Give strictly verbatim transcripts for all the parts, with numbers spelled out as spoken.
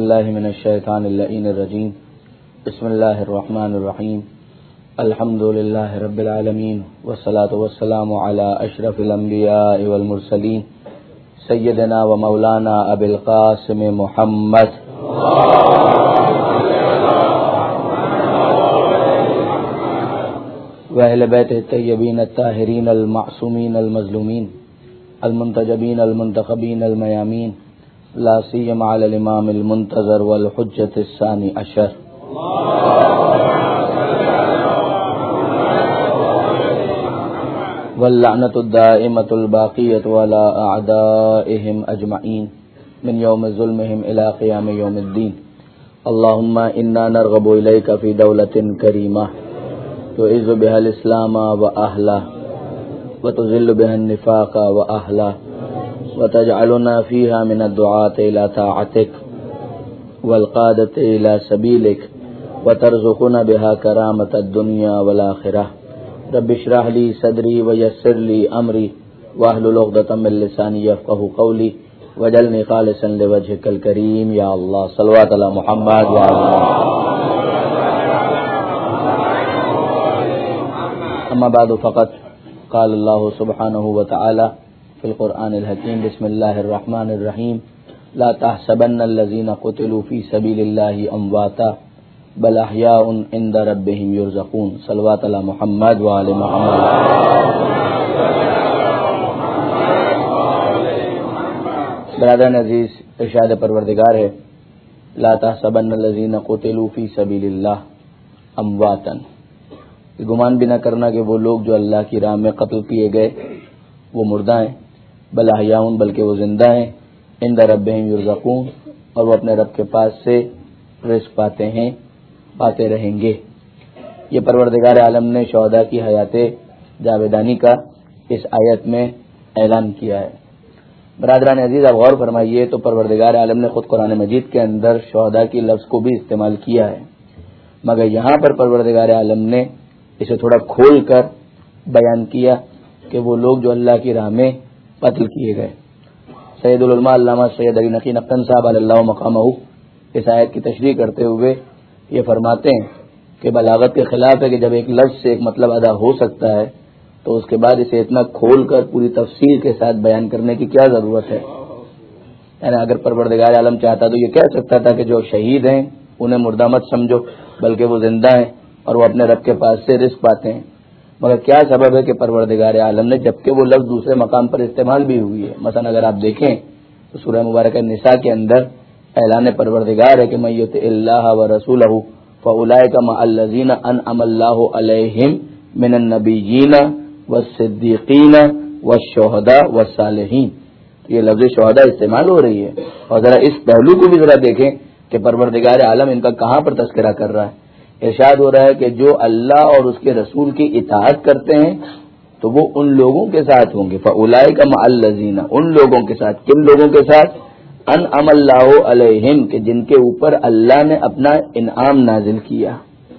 باللہ من الشیطان اللعین الرجیم بسم اللہ الرحمن الرحیم الحمد للہ رب العالمین والصلاة والسلام علی اشرف الانبیاء والمرسلین سیدنا و مولانا ابی القاسم محمد و اہل بیت الطیبین الطاہرین المعصومین المظلومین المنتجبین المنتخبین المیامین لا سیما علی الامام المنتظر والحجۃ الثانی عشر واللعنۃ الدائمۃ الباقیۃ علی اعدائهم اجمعین من یوم ظلمهم الى قیام یوم الدین اللهم انا نرغب الیک فی دولۃ کریمہ تعز بها الاسلام واہلہ وتذل بها النفاق واہلہ وتجعلنا فيها من الدعاة إلى طاعتك والقادة إلى سبيلك وترزقنا بها كرامة الدنيا والآخرة رب اشرح لي صدري ويسر لي أمري واحلل عقدة من لساني يفقهوا قولي واجعلني خالصا لوجهك الكريم يا الله صلوات على محمد وعلى أما بعد فقط قال الله سبحانه وتعالى في القرآن الحكيم بسم الله الرحمن الرحيم لا تحسبن الذين قتلوا في سبيل الله أمواتا بل أحياء عند ربهم يرزقون صلوات على محمد وعلى محمد. برادران عزیز، ارشاد پروردگار ہے لا تحسبن الذين قتلوا في سبيل الله امواتا، گمان بھی نہ کرنا کہ وہ لوگ جو اللہ کی راہ میں قتل کیے گئے وہ مردہ ہیں، بل احیاء بلکہ وہ زندہ ہیں، عند ربهم یرزقون اور وہ اپنے رب کے پاس سے رزق پاتے ہیں، پاتے رہیں گے. یہ پروردگار عالم نے شہداء کی حیات جاویدانی کا اس آیت میں اعلان کیا ہے. برادران عزیز، آپ غور فرمائیے تو پروردگار عالم نے خود قرآن مجید کے اندر شہداء کی لفظ کو بھی استعمال کیا ہے، مگر یہاں پر پروردگار عالم نے اسے تھوڑا کھول کر بیان کیا کہ وہ لوگ جو اللہ کی راہ میں قتل کیے گئے. سید العلماء علامہ سید علی نقی نقطن صاحب علی اللہ مقامہ اس آیت کی تشریح کرتے ہوئے یہ فرماتے ہیں کہ بلاغت کے خلاف ہے کہ جب ایک لفظ سے ایک مطلب ادا ہو سکتا ہے تو اس کے بعد اسے اتنا کھول کر پوری تفصیل کے ساتھ بیان کرنے کی کیا ضرورت ہے. یعنی اگر پروردگار عالم چاہتا تو یہ کہہ سکتا تھا کہ جو شہید ہیں انہیں مردہ مت سمجھو بلکہ وہ زندہ ہیں اور وہ اپنے رب کے پاس سے رزق پاتے ہیں. مگر کیا سبب ہے کہ پروردگار عالم نے جبکہ وہ لفظ دوسرے مقام پر استعمال بھی ہوئی ہے. مثلا اگر آپ دیکھیں تو سورہ مبارکہ نساء کے اندر اعلان پروردگار ہے کہ من یطع اللہ ورسولہ فاولئک مع الذین انعم اللہ علیہم من النبیین والصدیقین والشہداء والصالحین. یہ لفظ شہداء استعمال ہو رہی ہے، اور ذرا اس پہلو کو بھی ذرا دیکھیں کہ پروردگار عالم ان کا کہاں پر تذکرہ کر رہا ہے. ارشاد ہو رہا ہے کہ جو اللہ اور اس کے رسول کی اطاعت کرتے ہیں تو وہ ان لوگوں کے ساتھ ہوں گے. فاولئک مع الذین، ان لوگوں کے ساتھ. کن لوگوں کے ساتھ؟ انعم اللہ علیہم، کہ جن کے اوپر اللہ نے اپنا انعام نازل کیا.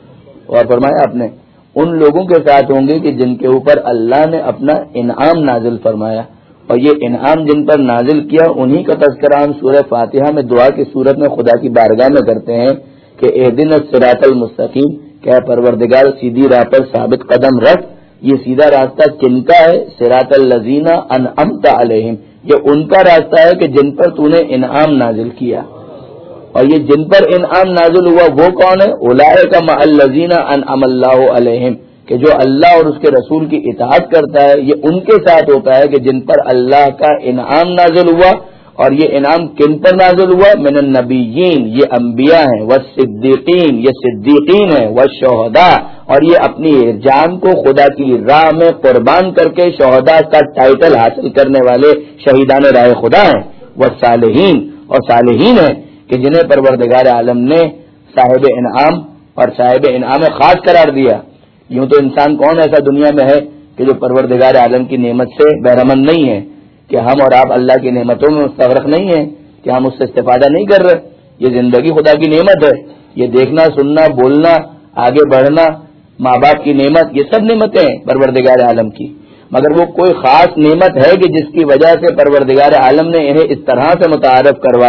اور فرمایا آپ نے ان لوگوں کے ساتھ ہوں گے کہ جن کے اوپر اللہ نے اپنا انعام نازل فرمایا. اور یہ انعام جن پر نازل کیا انہی کا تذکرہ ہم سورہ فاتحہ میں دعا کی صورت میں خدا کی بارگاہ میں کرتے ہیں کہ اہدنا الصراط المستقیم، کہ پروردگار سیدھی راہ پر ثابت قدم رکھ. یہ سیدھا راستہ کن کا ہے؟ صراط الذین انعمت علیہم، یہ ان کا راستہ ہے کہ جن پر تو نے انعام نازل کیا. اور یہ جن پر انعام نازل ہوا وہ کون ہے؟ اولئک مع الذین انعم اللہ علیہم، کہ جو اللہ اور اس کے رسول کی اطاعت کرتا ہے یہ ان کے ساتھ ہوتا ہے کہ جن پر اللہ کا انعام نازل ہوا. اور یہ انعام کن پر نازل ہوا؟ من النبیین، یہ انبیاء ہیں، والصدیقین، یہ صدیقین ہیں، والشہداء، اور یہ اپنی جان کو خدا کی راہ میں قربان کر کے شہداء کا ٹائٹل حاصل کرنے والے شہیدان راہ خدا ہیں، والصالحین، اور صالحین ہیں کہ جنہیں پروردگار عالم نے صاحب انعام اور صاحب انعام خاص قرار دیا. یوں تو انسان کون ایسا دنیا میں ہے کہ جو پروردگار عالم کی نعمت سے بہرمند نہیں ہے، کہ ہم اور آپ اللہ کی نعمتوں میں مستغرق نہیں ہیں، کہ ہم اس سے استفادہ نہیں کر رہے. یہ زندگی خدا کی نعمت ہے، یہ دیکھنا، سننا، بولنا، آگے بڑھنا، ماں باپ کی نعمت، یہ سب نعمتیں ہیں پروردگار عالم کی. مگر وہ کوئی خاص نعمت ہے کہ جس کی وجہ سے پروردگار عالم نے انہیں اس طرح سے متعارف کروایا،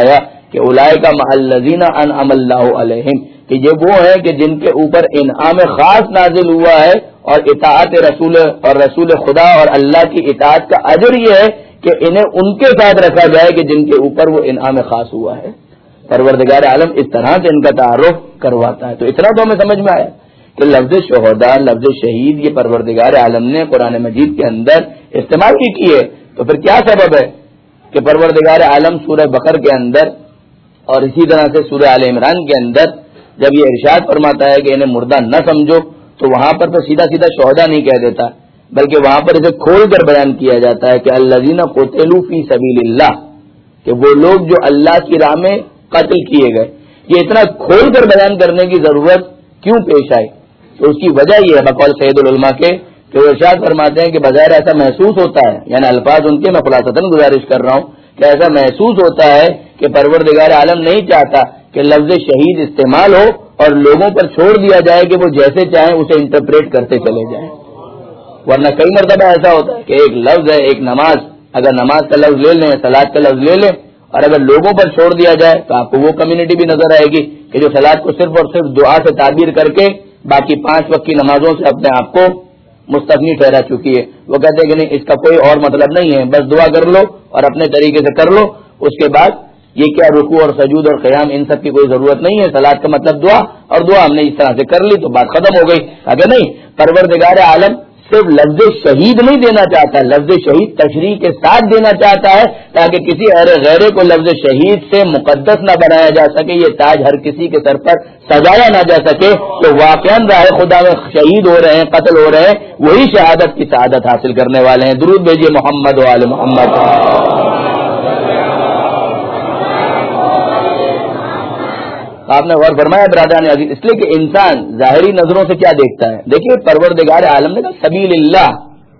کہ اولئک مع الذین انعم اللہ علیہم، کہ یہ وہ ہیں کہ جن کے اوپر انعام خاص نازل ہوا ہے، اور اطاعت رسول اور رسول خدا اور اللہ کی اطاعت کا اجر یہ ہے کہ انہیں ان کے ساتھ رکھا جائے کہ جن کے اوپر وہ انعام خاص ہوا ہے۔ پروردگار عالم اس طرح سے ان کا تعارف کرواتا ہے۔ تو اتنا تو ہمیں سمجھ میں آیا کہ لفظ شہداء، لفظ شہید، یہ پروردگار عالم نے قرآن مجید کے اندر استعمال کی کی ہے۔ تو پھر کیا سبب ہے کہ پروردگار عالم سورہ بقر کے اندر اور اسی طرح سے سورہ آل عمران کے اندر جب یہ ارشاد فرماتا ہے کہ انہیں مردہ نہ سمجھو، تو وہاں پر تو سیدھا سیدھا شہداء نہیں کہہ دیتا، بلکہ وہاں پر اسے کھول کر بیان کیا جاتا ہے کہ الذین قتلوا فی سبیل اللہ، کہ وہ لوگ جو اللہ کی راہ میں قتل کیے گئے۔ یہ اتنا کھول کر بیان کرنے کی ضرورت کیوں پیش آئی؟ تو اس کی وجہ یہ ہے بقول سید العلماء کے کہ وہ ارشاد فرماتے ہیں کہ بظاہر ایسا محسوس ہوتا ہے، یعنی الفاظ ان کے میں خلاصتاً گزارش کر رہا ہوں کہ ایسا محسوس ہوتا ہے کہ پروردگار عالم نہیں چاہتا کہ لفظ شہید استعمال ہو اور لوگوں پر چھوڑ دیا جائے کہ وہ جیسے چاہیں اسے انٹرپریٹ کرتے چلے جائیں، ورنہ کئی مرتبہ ایسا ہوتا ہے کہ ایک لفظ ہے، ایک نماز، اگر نماز کا لفظ لے لیں، سلاد کا لفظ لے لیں، اور اگر لوگوں پر چھوڑ دیا جائے تو آپ کو وہ کمیونٹی بھی نظر آئے گی کہ جو سلاد کو صرف اور صرف دعا سے تعبیر کر کے باقی پانچ وقت کی نمازوں سے اپنے آپ کو مستغنی ٹھہرا چکی ہے۔ وہ کہتے ہیں کہ نہیں، اس کا کوئی اور مطلب نہیں ہے، بس دعا کر لو اور اپنے طریقے سے کر لو، اس کے بعد یہ کیا رکوع اور سجود اور قیام ان سب کی کوئی ضرورت نہیں ہے، سلاد کا مطلب دعا، اور دعا ہم نے اس طرح سے کر لی تو بات ختم ہو گئی۔ اگر نہیں، پروردگار عالم صرف لفظ شہید نہیں دینا چاہتا، لفظ شہید تشریح کے ساتھ دینا چاہتا ہے تاکہ کسی اور غیرے کو لفظ شہید سے مقدس نہ بنایا جا سکے، یہ تاج ہر کسی کے سر پر سجایا نہ جا سکے۔ تو واقعاً راہ خدا میں شہید ہو رہے ہیں، قتل ہو رہے ہیں، وہی شہادت کی سعادت حاصل کرنے والے ہیں۔ درود بھیجیے محمد و آل محمد۔ آپ نے غور فرمایا برادران عزیز، اس لیے کہ انسان ظاہری نظروں سے کیا دیکھتا ہے؟ دیکھیے پروردگار عالم نے کہا سبیل اللہ،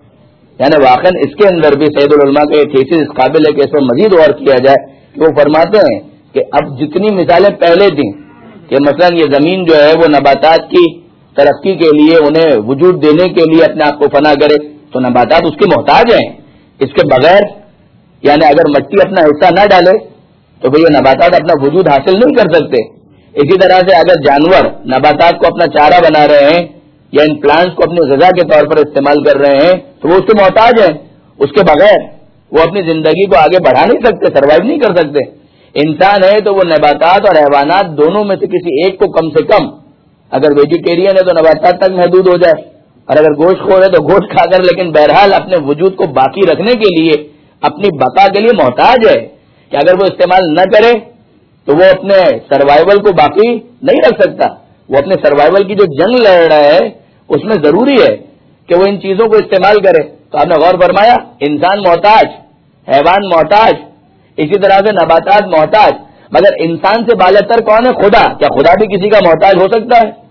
یعنی واقعا اس کے اندر بھی سید العلماء کا یہ تھیسس اس قابل ہے کہ اس میں مزید غور کیا جائے کہ وہ فرماتے ہیں کہ اب جتنی مثالیں پہلے تھیں کہ مثلا یہ زمین جو ہے وہ نباتات کی ترقی کے لیے انہیں وجود دینے کے لیے اپنے آپ کو فنا کرے، تو نباتات اس کے محتاج ہیں، اس کے بغیر یعنی اگر مٹی اپنا حصہ نہ ڈالے تو بھئی یہ نباتات اپنا وجود حاصل نہیں کر سکتے۔ اسی طرح سے اگر جانور نباتات کو اپنا چارہ بنا رہے ہیں یا ان پلانٹس کو اپنی غذا کے طور پر استعمال کر رہے ہیں تو وہ اس کے محتاج ہیں، اس کے بغیر وہ اپنی زندگی کو آگے بڑھا نہیں سکتے، سروائیو نہیں کر سکتے۔ انسان ہے تو وہ نباتات اور حیوانات دونوں میں سے کسی ایک کو کم سے کم، اگر ویجیٹیرین ہے تو نباتات تک محدود ہو جائے، اور اگر گوشت خور ہے تو گوشت کھا کر، لیکن بہرحال اپنے وجود کو باقی رکھنے کے لیے، اپنی بقا کے لیے محتاج ہے کہ اگر وہ استعمال نہ کرے تو وہ اپنے سروائیول کو باقی نہیں رکھ سکتا۔ وہ اپنے سروائیول کی جو جنگ لڑ رہا ہے اس میں ضروری ہے کہ وہ ان چیزوں کو استعمال کرے۔ تو آپ نے غور فرمایا، انسان محتاج، حیوان محتاج، اسی طرح سے نباتات محتاج، مگر انسان سے بالاتر کون ہے؟ خدا۔ کیا خدا بھی کسی کا محتاج ہو سکتا ہے؟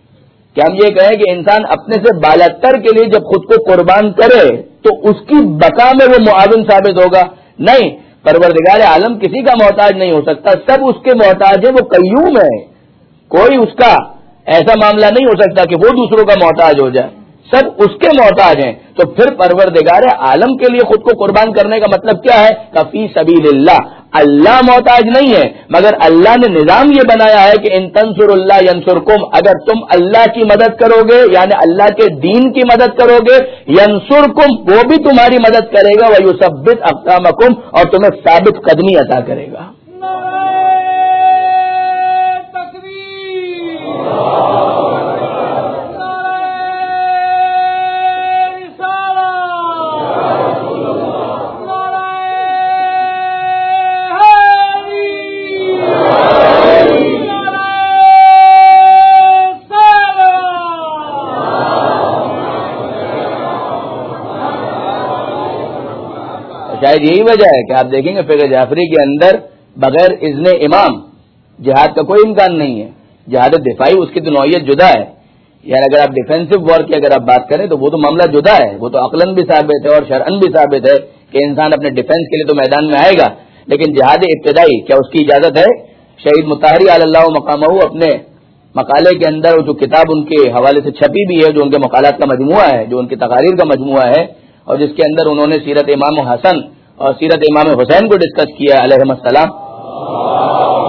کیا ہم یہ کہیں کہ انسان اپنے سے بالاتر کے لیے جب خود کو قربان کرے تو اس کی بقا میں وہ معاون ثابت ہوگا؟ نہیں، پروردگار عالم کسی کا محتاج نہیں ہو سکتا، سب اس کے محتاج ہیں، وہ قیوم ہے، کوئی اس کا ایسا معاملہ نہیں ہو سکتا کہ وہ دوسروں کا محتاج ہو جائے، سب اس کے محتاج ہیں۔ تو پھر پروردگار عالم کے لیے خود کو قربان کرنے کا مطلب کیا ہے؟ کہ فی سبیل اللہ، اللہ محتاج نہیں ہے، مگر اللہ نے نظام یہ بنایا ہے کہ ان تنصر اللہ ینصرکم، اگر تم اللہ کی مدد کرو گے یعنی اللہ کے دین کی مدد کرو گے، ینصرکم، وہ بھی تمہاری مدد کرے گا، ویثبت اقدامکم، اور تمہیں ثابت قدمی عطا کرے گا۔ شاید یہی وجہ ہے کہ آپ دیکھیں گے فقہ جعفری کے اندر بغیر اذن امام جہاد کا کوئی امکان نہیں ہے۔ جہاد دفاعی اس کی تو نوعیت جدا ہے، یعنی اگر آپ ڈیفینسو وار کی اگر آپ بات کریں تو وہ تو معاملہ جدا ہے، وہ تو عقلاً بھی ثابت ہے اور شرعاً بھی ثابت ہے کہ انسان اپنے ڈیفینس کے لیے تو میدان میں آئے گا، لیکن جہاد ابتدائی کیا اس کی اجازت ہے؟ شہید مطہری علی اللہ مقامہ اپنے مقالے کے اندر جو کتاب ان کے حوالے سے چھپی بھی ہے، جو ان کے مقالات کا مجموعہ ہے، جو ان کی تقاریر کا مجموعہ ہے، اور جس کے اندر انہوں نے سیرت امام حسن اور سیرت امام حسین کو ڈسکس کیا علیہ السلام،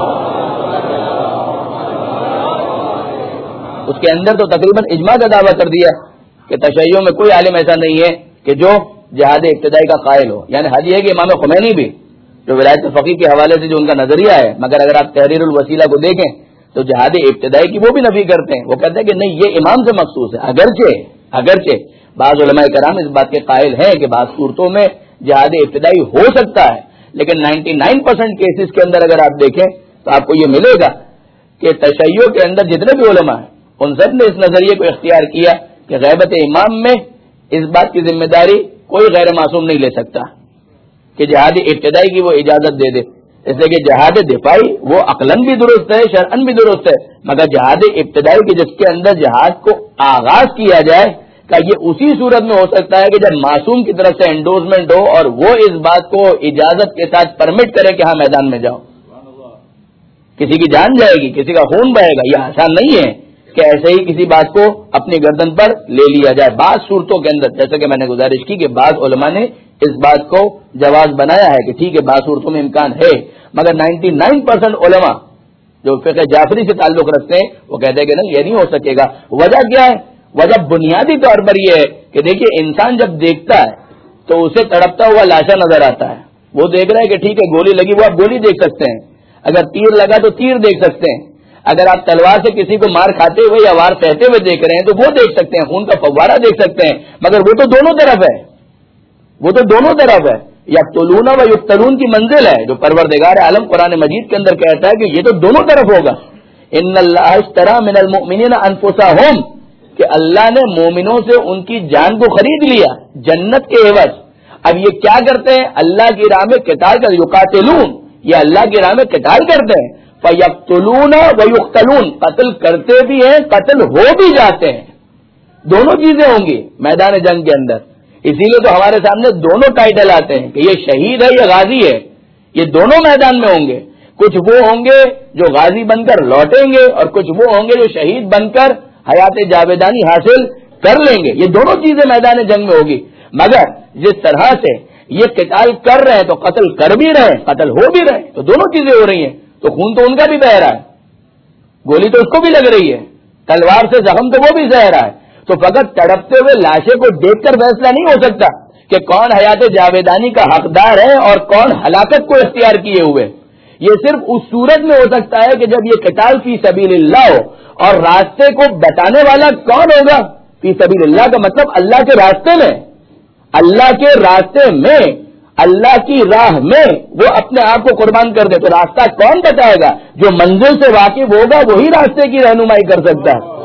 اس کے اندر تو تقریباً اجماع کا دعویٰ کر دیا کہ تشیع میں کوئی عالم ایسا نہیں ہے کہ جو جہاد ابتدائی کا قائل ہو. یعنی حد یہ ہے کہ امام خمینی بھی جو ولایت الفقیہ کے حوالے سے جو ان کا نظریہ ہے، مگر اگر آپ تحریر الوسیلہ کو دیکھیں تو جہاد ابتدائی کی وہ بھی نفی کرتے ہیں. وہ کہتے ہیں کہ نہیں، یہ امام سے مخصوص ہے. اگرچہ اگرچہ بعض علماء کرام اس بات کے قائل ہیں کہ بعض صورتوں میں جہاد ابتدائی ہو سکتا ہے، لیکن نائنٹی نائن پرسینٹ کیسز کے اندر اگر آپ دیکھیں تو آپ کو یہ ملے گا کہ تشیع کے اندر جتنے بھی علماء ہیں ان سب نے اس نظریے کو اختیار کیا کہ غیبت امام میں اس بات کی ذمہ داری کوئی غیر معصوم نہیں لے سکتا کہ جہاد ابتدائی کی وہ اجازت دے دے. اس لیے کہ جہاد دفاعی وہ عقلاً بھی درست ہے، شرعاً بھی درست ہے، مگر جہاد ابتدائی کی جس کے اندر جہاد کو آغاز کیا جائے کہ یہ اسی صورت میں ہو سکتا ہے کہ جب معصوم کی طرف سے انڈورسمنٹ ہو اور وہ اس بات کو اجازت کے ساتھ پرمٹ کرے کہ ہاں میدان میں جاؤ. کسی کی جان جائے گی، کسی کا خون بہے گا، یہ آسان نہیں ہے کہ ایسے ہی کسی بات کو اپنی گردن پر لے لیا جائے. بعض صورتوں کے اندر جیسے کہ میں نے گزارش کی کہ بعض علماء نے اس بات کو جواز بنایا ہے کہ ٹھیک ہے بعض صورتوں میں امکان ہے، مگر نائنٹی نائن پرسینٹ علماء جو فقہ جعفری سے تعلق رکھتے ہیں وہ کہتے ہیں کہ نہیں، یہ نہیں ہو سکے گا. وجہ کیا ہے؟ وجہ بنیادی طور پر یہ ہے کہ دیکھیے انسان جب دیکھتا ہے تو اسے تڑپتا ہوا لاشا نظر آتا ہے. وہ دیکھ رہا ہے کہ ٹھیک ہے گولی لگی، وہ آپ گولی دیکھ سکتے ہیں، اگر تیر لگا تو تیر دیکھ سکتے ہیں، اگر آپ تلوار سے کسی کو مار کھاتے ہوئے یا وار سہتے ہوئے دیکھ رہے ہیں تو وہ دیکھ سکتے ہیں، خون کا فوارہ دیکھ سکتے ہیں، مگر وہ تو دونوں طرف ہے، وہ تو دونوں طرف ہے. یقتلون و یقتلون کی منزل ہے جو پروردگار عالم قرآن مجید کے اندر کہتا ہے کہ یہ تو دونوں طرف ہوگا. ان اللہ اشتری من المؤمنین انفسهم، کہ اللہ نے مومنوں سے ان کی جان کو خرید لیا جنت کے عوض. اب یہ کیا کرتے ہیں؟ اللہ کی راہ میں قتال کر، یقاتلون، یہ اللہ کی راہ میں قتال کرتے ہیں. فیقتلون و یقتلون، قتل کرتے بھی ہیں، قتل ہو بھی جاتے ہیں. دونوں چیزیں ہوں گی میدان جنگ کے اندر. اسی لیے تو ہمارے سامنے دونوں ٹائٹل آتے ہیں کہ یہ شہید ہے، یہ غازی ہے. یہ دونوں میدان میں ہوں گے. کچھ وہ ہوں گے جو غازی بن کر لوٹیں گے اور کچھ وہ ہوں گے جو شہید بن کر حیات جاویدانی حاصل کر لیں گے. یہ دونوں چیزیں میدان جنگ میں ہوگی. مگر جس طرح سے یہ قتال کر رہے ہیں تو قتل کر بھی رہے ہیں، قتل ہو بھی رہے ہیں، تو دونوں چیزیں ہو رہی ہیں. تو خون تو ان کا بھی بہ رہا ہے، گولی تو اس کو بھی لگ رہی ہے، تلوار سے زخم تو وہ بھی سہ رہا ہے. تو فقط تڑپتے ہوئے لاشیں کو دیکھ کر فیصلہ نہیں ہو سکتا کہ کون حیات جاویدانی کا حقدار ہے اور کون ہلاکت کو اختیار کیے ہوئے. یہ صرف اس صورت میں ہو سکتا ہے کہ جب یہ قتال فی سبیل اللہ ہو. اور راستے کو بتانے والا کون ہوگا؟ فی سبیل اللہ کا مطلب اللہ کے راستے میں، اللہ کے راستے میں، اللہ کی راہ میں وہ اپنے آپ کو قربان کر دے. تو راستہ کون بتائے گا؟ جو منزل سے واقف ہوگا وہی راستے کی رہنمائی کر سکتا ہے.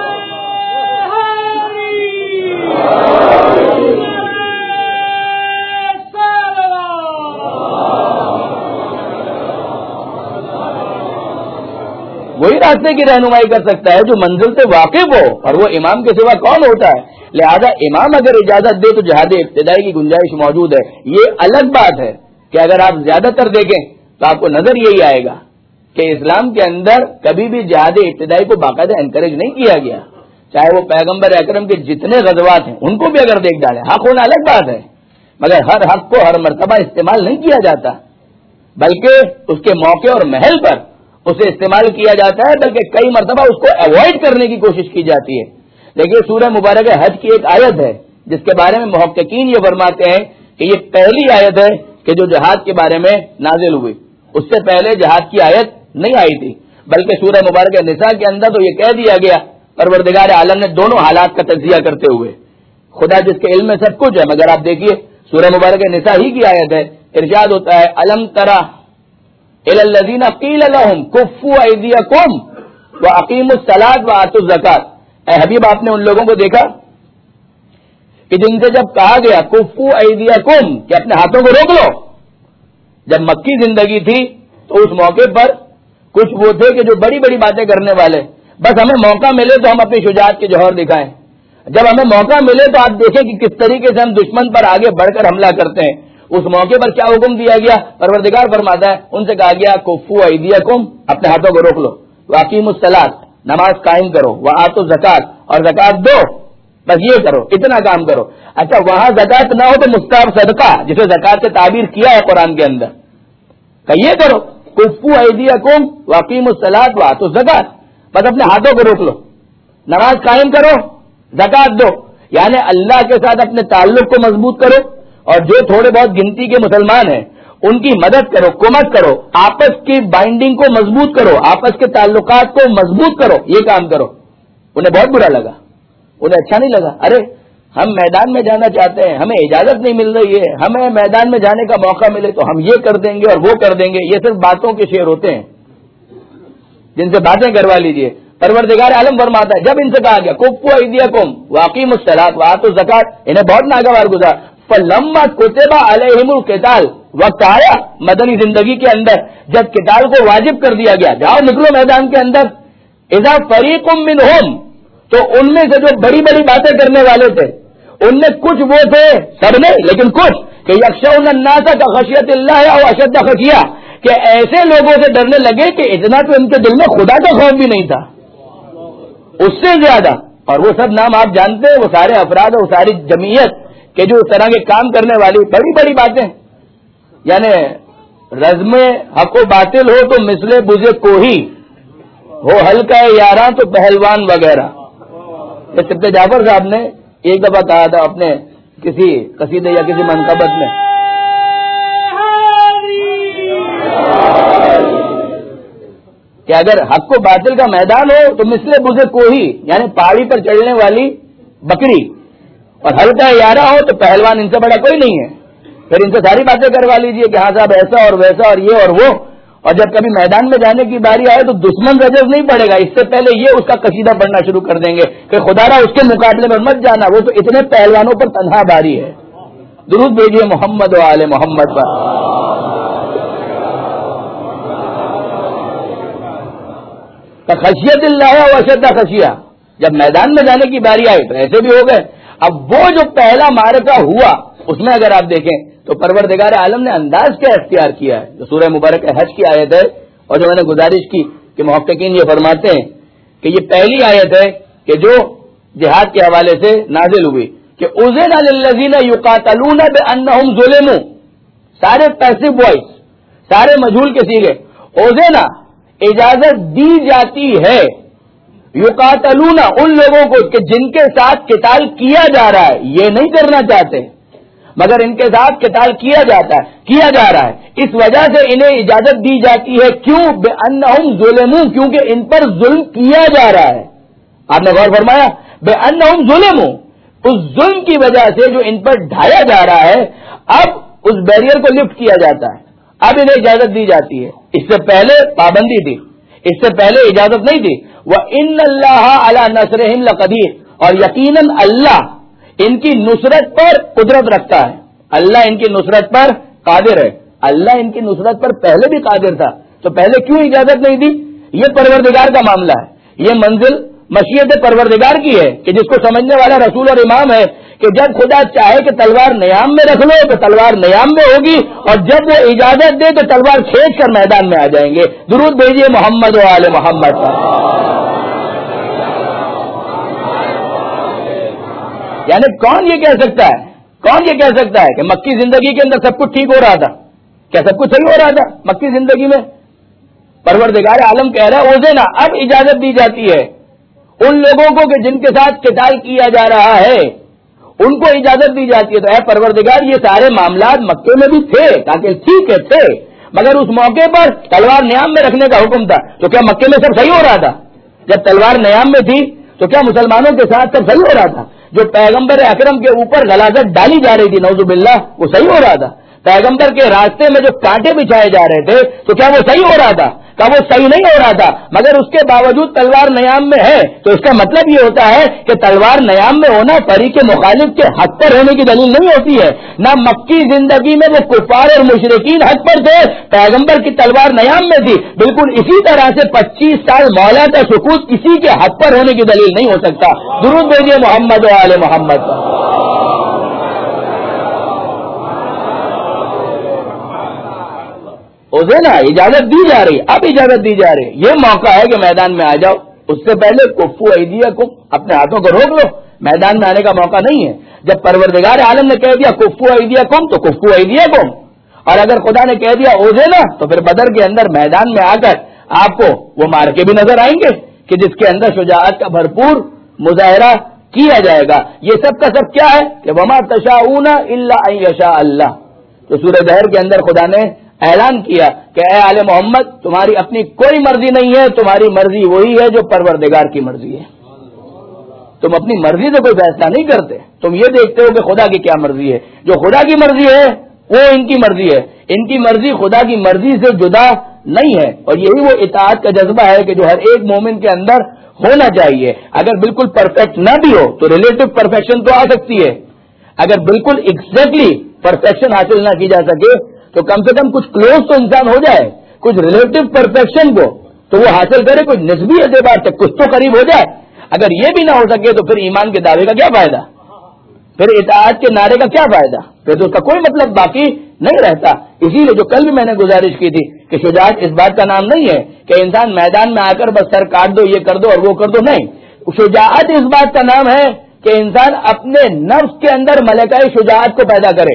وہی راستے کی رہنمائی کر سکتا ہے جو منزل سے واقف ہو، اور وہ امام کے سوا کون ہوتا ہے؟ لہذا امام اگر اجازت دے تو جہاد ابتدائی کی گنجائش موجود ہے. یہ الگ بات ہے کہ اگر آپ زیادہ تر دیکھیں تو آپ کو نظر یہی آئے گا کہ اسلام کے اندر کبھی بھی جہاد ابتدائی کو باقاعدہ انکریج نہیں کیا گیا. چاہے وہ پیغمبر اکرم کے جتنے غزوات ہیں ان کو بھی اگر دیکھ ڈالیں، حق ہونا الگ بات ہے، مگر ہر حق کو ہر مرتبہ استعمال نہیں کیا جاتا، بلکہ اس کے موقع اور محل پر اسے استعمال کیا جاتا ہے، بلکہ کئی مرتبہ اس کو اوائڈ کرنے کی کوشش کی جاتی ہے. دیکھیے سورہ مبارکہ حج کی ایک آیت ہے جس کے بارے میں محققین یہ فرماتے ہیں کہ یہ پہلی آیت ہے کہ جو جہاد کے بارے میں نازل ہوئی. اس سے پہلے جہاد کی آیت نہیں آئی تھی، بلکہ سورہ مبارکہ نساء کے اندر تو یہ کہہ دیا گیا، پروردگار عالم نے دونوں حالات کا تجزیہ کرتے ہوئے، خدا جس کے علم میں سب کچھ ہے. مگر آپ دیکھیے سورہ مبارکہ نساء ہی کی آیت ہے، ارشاد ہوتا ہے الم ترى الى الذين قيل لهم كفوا ايديكم واقيموا الصلاة واتوا الزكاة. اے حبیب آپ نے ان لوگوں کو دیکھا کہ جن سے جب کہا گیا کفوا ایدیکم کہ اپنے ہاتھوں کو روک لو. جب مکی زندگی تھی تو اس موقع پر کچھ وہ تھے کہ جو بڑی بڑی باتیں کرنے والے، بس ہمیں موقع ملے تو ہم اپنی شجاعت کے جوہر دکھائیں. جب ہمیں موقع ملے تو آپ دیکھیں کہ کس طریقے سے ہم دشمن پر آگے بڑھ کر حملہ کرتے ہیں. اس موقع پر کیا حکم دیا گیا؟ پروردگار فرماتا ہے ان سے کہا گیا کفوا ایدیکم، اپنے ہاتھوں کو روک لو، واقیموا الصلاۃ، نماز قائم کرو، وآتوا الزکات، اور زکات دو. بس یہ کرو، اتنا کام کرو. اچھا وہاں زکات نہ ہو تو مستحب صدقہ جسے زکات سے تعبیر کیا ہے قرآن کے اندر، کہ یہ کرو کفوا ایدیکم واقیموا الصلاۃ وآتوا الزکات، بس اپنے ہاتھوں کو روک لو. نماز قائم کرو، زکات دو، یعنی اللہ کے ساتھ اپنے تعلق کو مضبوط کرو، اور جو تھوڑے بہت گنتی کے مسلمان ہیں ان کی مدد کرو، کمک کرو، آپس کی بائنڈنگ کو مضبوط کرو، آپس کے تعلقات کو مضبوط کرو، یہ کام کرو۔ انہیں بہت برا لگا، انہیں اچھا نہیں لگا، ارے ہم میدان میں جانا چاہتے ہیں، ہمیں اجازت نہیں مل رہی ہے، ہمیں میدان میں جانے کا موقع ملے تو ہم یہ کر دیں گے اور وہ کر دیں گے۔ یہ صرف باتوں کے شعر ہوتے ہیں جن سے باتیں کروا لیجئے۔ پروردگار عالم فرماتا ہے جب ان سے کہا گیا کفوا ایدیکم واقیموا الصلاۃ وآتوا الزکات، انہیں بہت ناگوار گزرا۔ فلما کتب علیہم القتال، وقت آیا مدنی زندگی کے اندر جب قتال کو واجب کر دیا گیا، جاؤ نکلو میدان کے اندر، اذا فریق منہم، تو ان میں سے جو بڑی بڑی باتیں کرنے والے تھے ان میں کچھ وہ تھے، سب نہیں لیکن کچھ، کہ یخشون الناس کخشیۃ اللہ او اشد خشیہ، کہ ایسے لوگوں سے ڈرنے لگے کہ اتنا تو ان کے دل میں خدا کا خوف بھی نہیں تھا، اس سے زیادہ۔ اور وہ سب نام آپ جانتے ہیں، وہ سارے افراد اور وہ ساری جمعیت کہ جو اس طرح کے کام کرنے والی بڑی بڑی باتیں، یعنی رزم حق و باطل ہو تو مثل بزے کوہی ہو، ہلکا یاراں تو پہلوان وغیرہ۔ سبت جعفر صاحب نے ایک دفعہ کہا تھا اپنے کسی قصیدے یا کسی منقبت میں کہ اگر حق و باطل کا میدان ہو تو مثل بزے کوہی، یعنی پہاڑی پر چڑھنے والی بکری، اور ہلکا یارہ ہو تو پہلوان ان سے بڑا کوئی نہیں ہے۔ پھر ان سے ساری باتیں کروا لیجئے کہ ہاں صاحب ایسا اور ویسا اور یہ اور وہ، اور جب کبھی میدان میں جانے کی باری آئے تو دشمن رجز نہیں پڑے گا، اس سے پہلے یہ اس کا قصیدہ پڑھنا شروع کر دیں گے کہ خدا را اس کے مقابلے میں مت جانا، وہ تو اتنے پہلوانوں پر تنہا باری ہے۔ درود بھیجیے محمد و آل محمد پر۔ خشیت اللہ و اشد خشیہ، جب میدان میں جانے کی باری آئی تو ایسے بھی ہو گئے۔ اب وہ جو پہلا معرکہ ہوا اس میں اگر آپ دیکھیں تو پروردگار عالم نے انداز کیا اختیار کیا ہے، جو سورہ مبارک حج کی آیت ہے، اور جو میں نے گزارش کی کہ محققین یہ فرماتے ہیں کہ یہ پہلی آیت ہے کہ جو جہاد کے حوالے سے نازل ہوئی کہ اذن للذین یقاتلون بانہم ظلموا، سارے پیسو وائس، سارے مجہول کے سیغے، اذن اجازت دی جاتی ہے، یقاتلون ان لوگوں کو کہ جن کے ساتھ قتال کیا جا رہا ہے، یہ نہیں کرنا چاہتے مگر ان کے ساتھ قتال کیا جاتا ہے، کیا جا رہا ہے، اس وجہ سے انہیں اجازت دی جاتی ہے۔ کیوں؟ بأنہم ظلموا، کیونکہ ان پر ظلم کیا جا رہا ہے۔ آپ نے غور فرمایا، بأنہم ظلموا، اس ظلم کی وجہ سے جو ان پر ڈھایا جا رہا ہے، اب اس بیریئر کو لفٹ کیا جاتا ہے، اب انہیں اجازت دی جاتی ہے۔ اس سے پہلے پابندی تھی، اس سے پہلے اجازت نہیں تھی۔ وَإِنَّ اللَّهَ عَلَى نَصْرِهِمْ لَقَدِيرٌ، اور یقیناً اللہ ان کی نصرت پر قدرت رکھتا ہے، اللہ ان کی نصرت پر قادر ہے۔ اللہ ان کی نصرت پر پہلے بھی قادر تھا، تو پہلے کیوں اجازت نہیں دی؟ یہ پروردگار کا معاملہ ہے، یہ منزل مشیت پروردگار کی ہے کہ جس کو سمجھنے والا رسول اور امام ہے کہ جب خدا چاہے کہ تلوار نیام میں رکھ لو تو تلوار نیام میں ہوگی، اور جب وہ اجازت دے تو تلوار کھینچ کر میدان میں آ جائیں گے۔ درود بھیجیے محمد و آل محمد پر۔ یعنی کون یہ کہہ سکتا ہے، کون یہ کہہ سکتا ہے کہ مکی زندگی کے اندر سب کچھ ٹھیک ہو رہا تھا؟ کیا سب کچھ صحیح ہو رہا تھا مکی زندگی میں؟ پروردگار عالم کہہ رہا ہے اوزینا، اب اجازت دی جاتی ہے ان لوگوں کو کہ جن کے ساتھ قتال کیا جا رہا ہے، ان کو اجازت دی جاتی ہے۔ تو اے پروردگار یہ سارے معاملات مکے میں بھی تھے، تاکہ ٹھیک ہے تھے، مگر اس موقع پر تلوار نیام میں رکھنے کا حکم تھا، تو کیا مکے میں سب صحیح ہو رہا تھا؟ جب تلوار نیام میں تھی تو کیا مسلمانوں کے ساتھ سب صحیح ہو رہا تھا؟ جو پیغمبر اکرم کے اوپر غلاظت ڈالی جا رہی تھی نعوذ باللہ، وہ صحیح ہو رہا تھا؟ پیغمبر کے راستے میں جو کانٹے بچھائے جا رہے تھے تو کیا وہ صحیح ہو رہا تھا؟ کیا وہ صحیح نہیں ہو رہا تھا؟ مگر اس کے باوجود تلوار نیام میں ہے، تو اس کا مطلب یہ ہوتا ہے کہ تلوار نیام میں ہونا فریق مخالف کے حق پر ہونے کی دلیل نہیں ہوتی ہے۔ نہ مکی زندگی میں وہ کفار اور مشرکین حق پر تھے، پیغمبر کی تلوار نیام میں تھی۔ بالکل اسی طرح سے پچیس سال مولا کا سکوت کسی کے حق پر ہونے کی دلیل نہیں ہو سکتا۔ درود بھیجیے محمد و آل محمد پر۔ اسے نا اجازت دی جا رہی، اب اجازت دی جا رہی، یہ موقع ہے کہ میدان میں آ جاؤ۔ اس سے پہلے کفو ایدیکم، اپنے ہاتھوں کو روک لو، میدان میں آنے کا موقع نہیں ہے۔ جب پروردگار عالم نے کہہ دیا کفو ایدیکم تو کفو ایدیکم، اور اگر خدا نے کہہ دیا اوزے نا تو پھر بدر کے اندر میدان میں آ کر آپ کو وہ مار کے بھی نظر آئیں گے کہ جس کے اندر شجاعت کا بھرپور مظاہرہ کیا جائے گا. یہ سب کا سب کیا ہے کہ وما تشاؤون الا ان یشاء اللہ. تو سورہ دہر کے اندر خدا نے اعلان کیا کہ اے آل محمد تمہاری اپنی کوئی مرضی نہیں ہے, تمہاری مرضی وہی ہے جو پروردگار کی مرضی ہے. تم اپنی مرضی سے کوئی فیصلہ نہیں کرتے, تم یہ دیکھتے ہو کہ خدا کی کیا مرضی ہے. جو خدا کی مرضی ہے وہ ان کی مرضی ہے, ان کی مرضی خدا کی مرضی سے جدا نہیں ہے. اور یہی وہ اطاعت کا جذبہ ہے کہ جو ہر ایک مومن کے اندر ہونا چاہیے. اگر بالکل پرفیکٹ نہ بھی ہو تو ریلیٹو پرفیکشن تو آ سکتی ہے. اگر بالکل ایگزیکٹلی پرفیکشن حاصل نہ کی جا سکے تو کم سے کم کچھ کلوز تو انسان ہو جائے, کچھ ریلیٹو پرفیکشن کو تو وہ حاصل کرے, کچھ نسبی اعتبار سے کچھ تو قریب ہو جائے. اگر یہ بھی نہ ہو سکے تو پھر ایمان کے دعوے کا کیا فائدہ, پھر اطاعت کے نعرے کا کیا فائدہ, پھر تو اس کا کوئی مطلب باقی نہیں رہتا. اسی لیے جو کل بھی میں نے گزارش کی تھی کہ شجاعت اس بات کا نام نہیں ہے کہ انسان میدان میں آ کر بس سر کاٹ دو, یہ کر دو اور وہ کر دو. نہیں, شجاعت اس بات کا نام ہے کہ انسان اپنے نفس کے اندر ملکہ شجاعت کو پیدا کرے.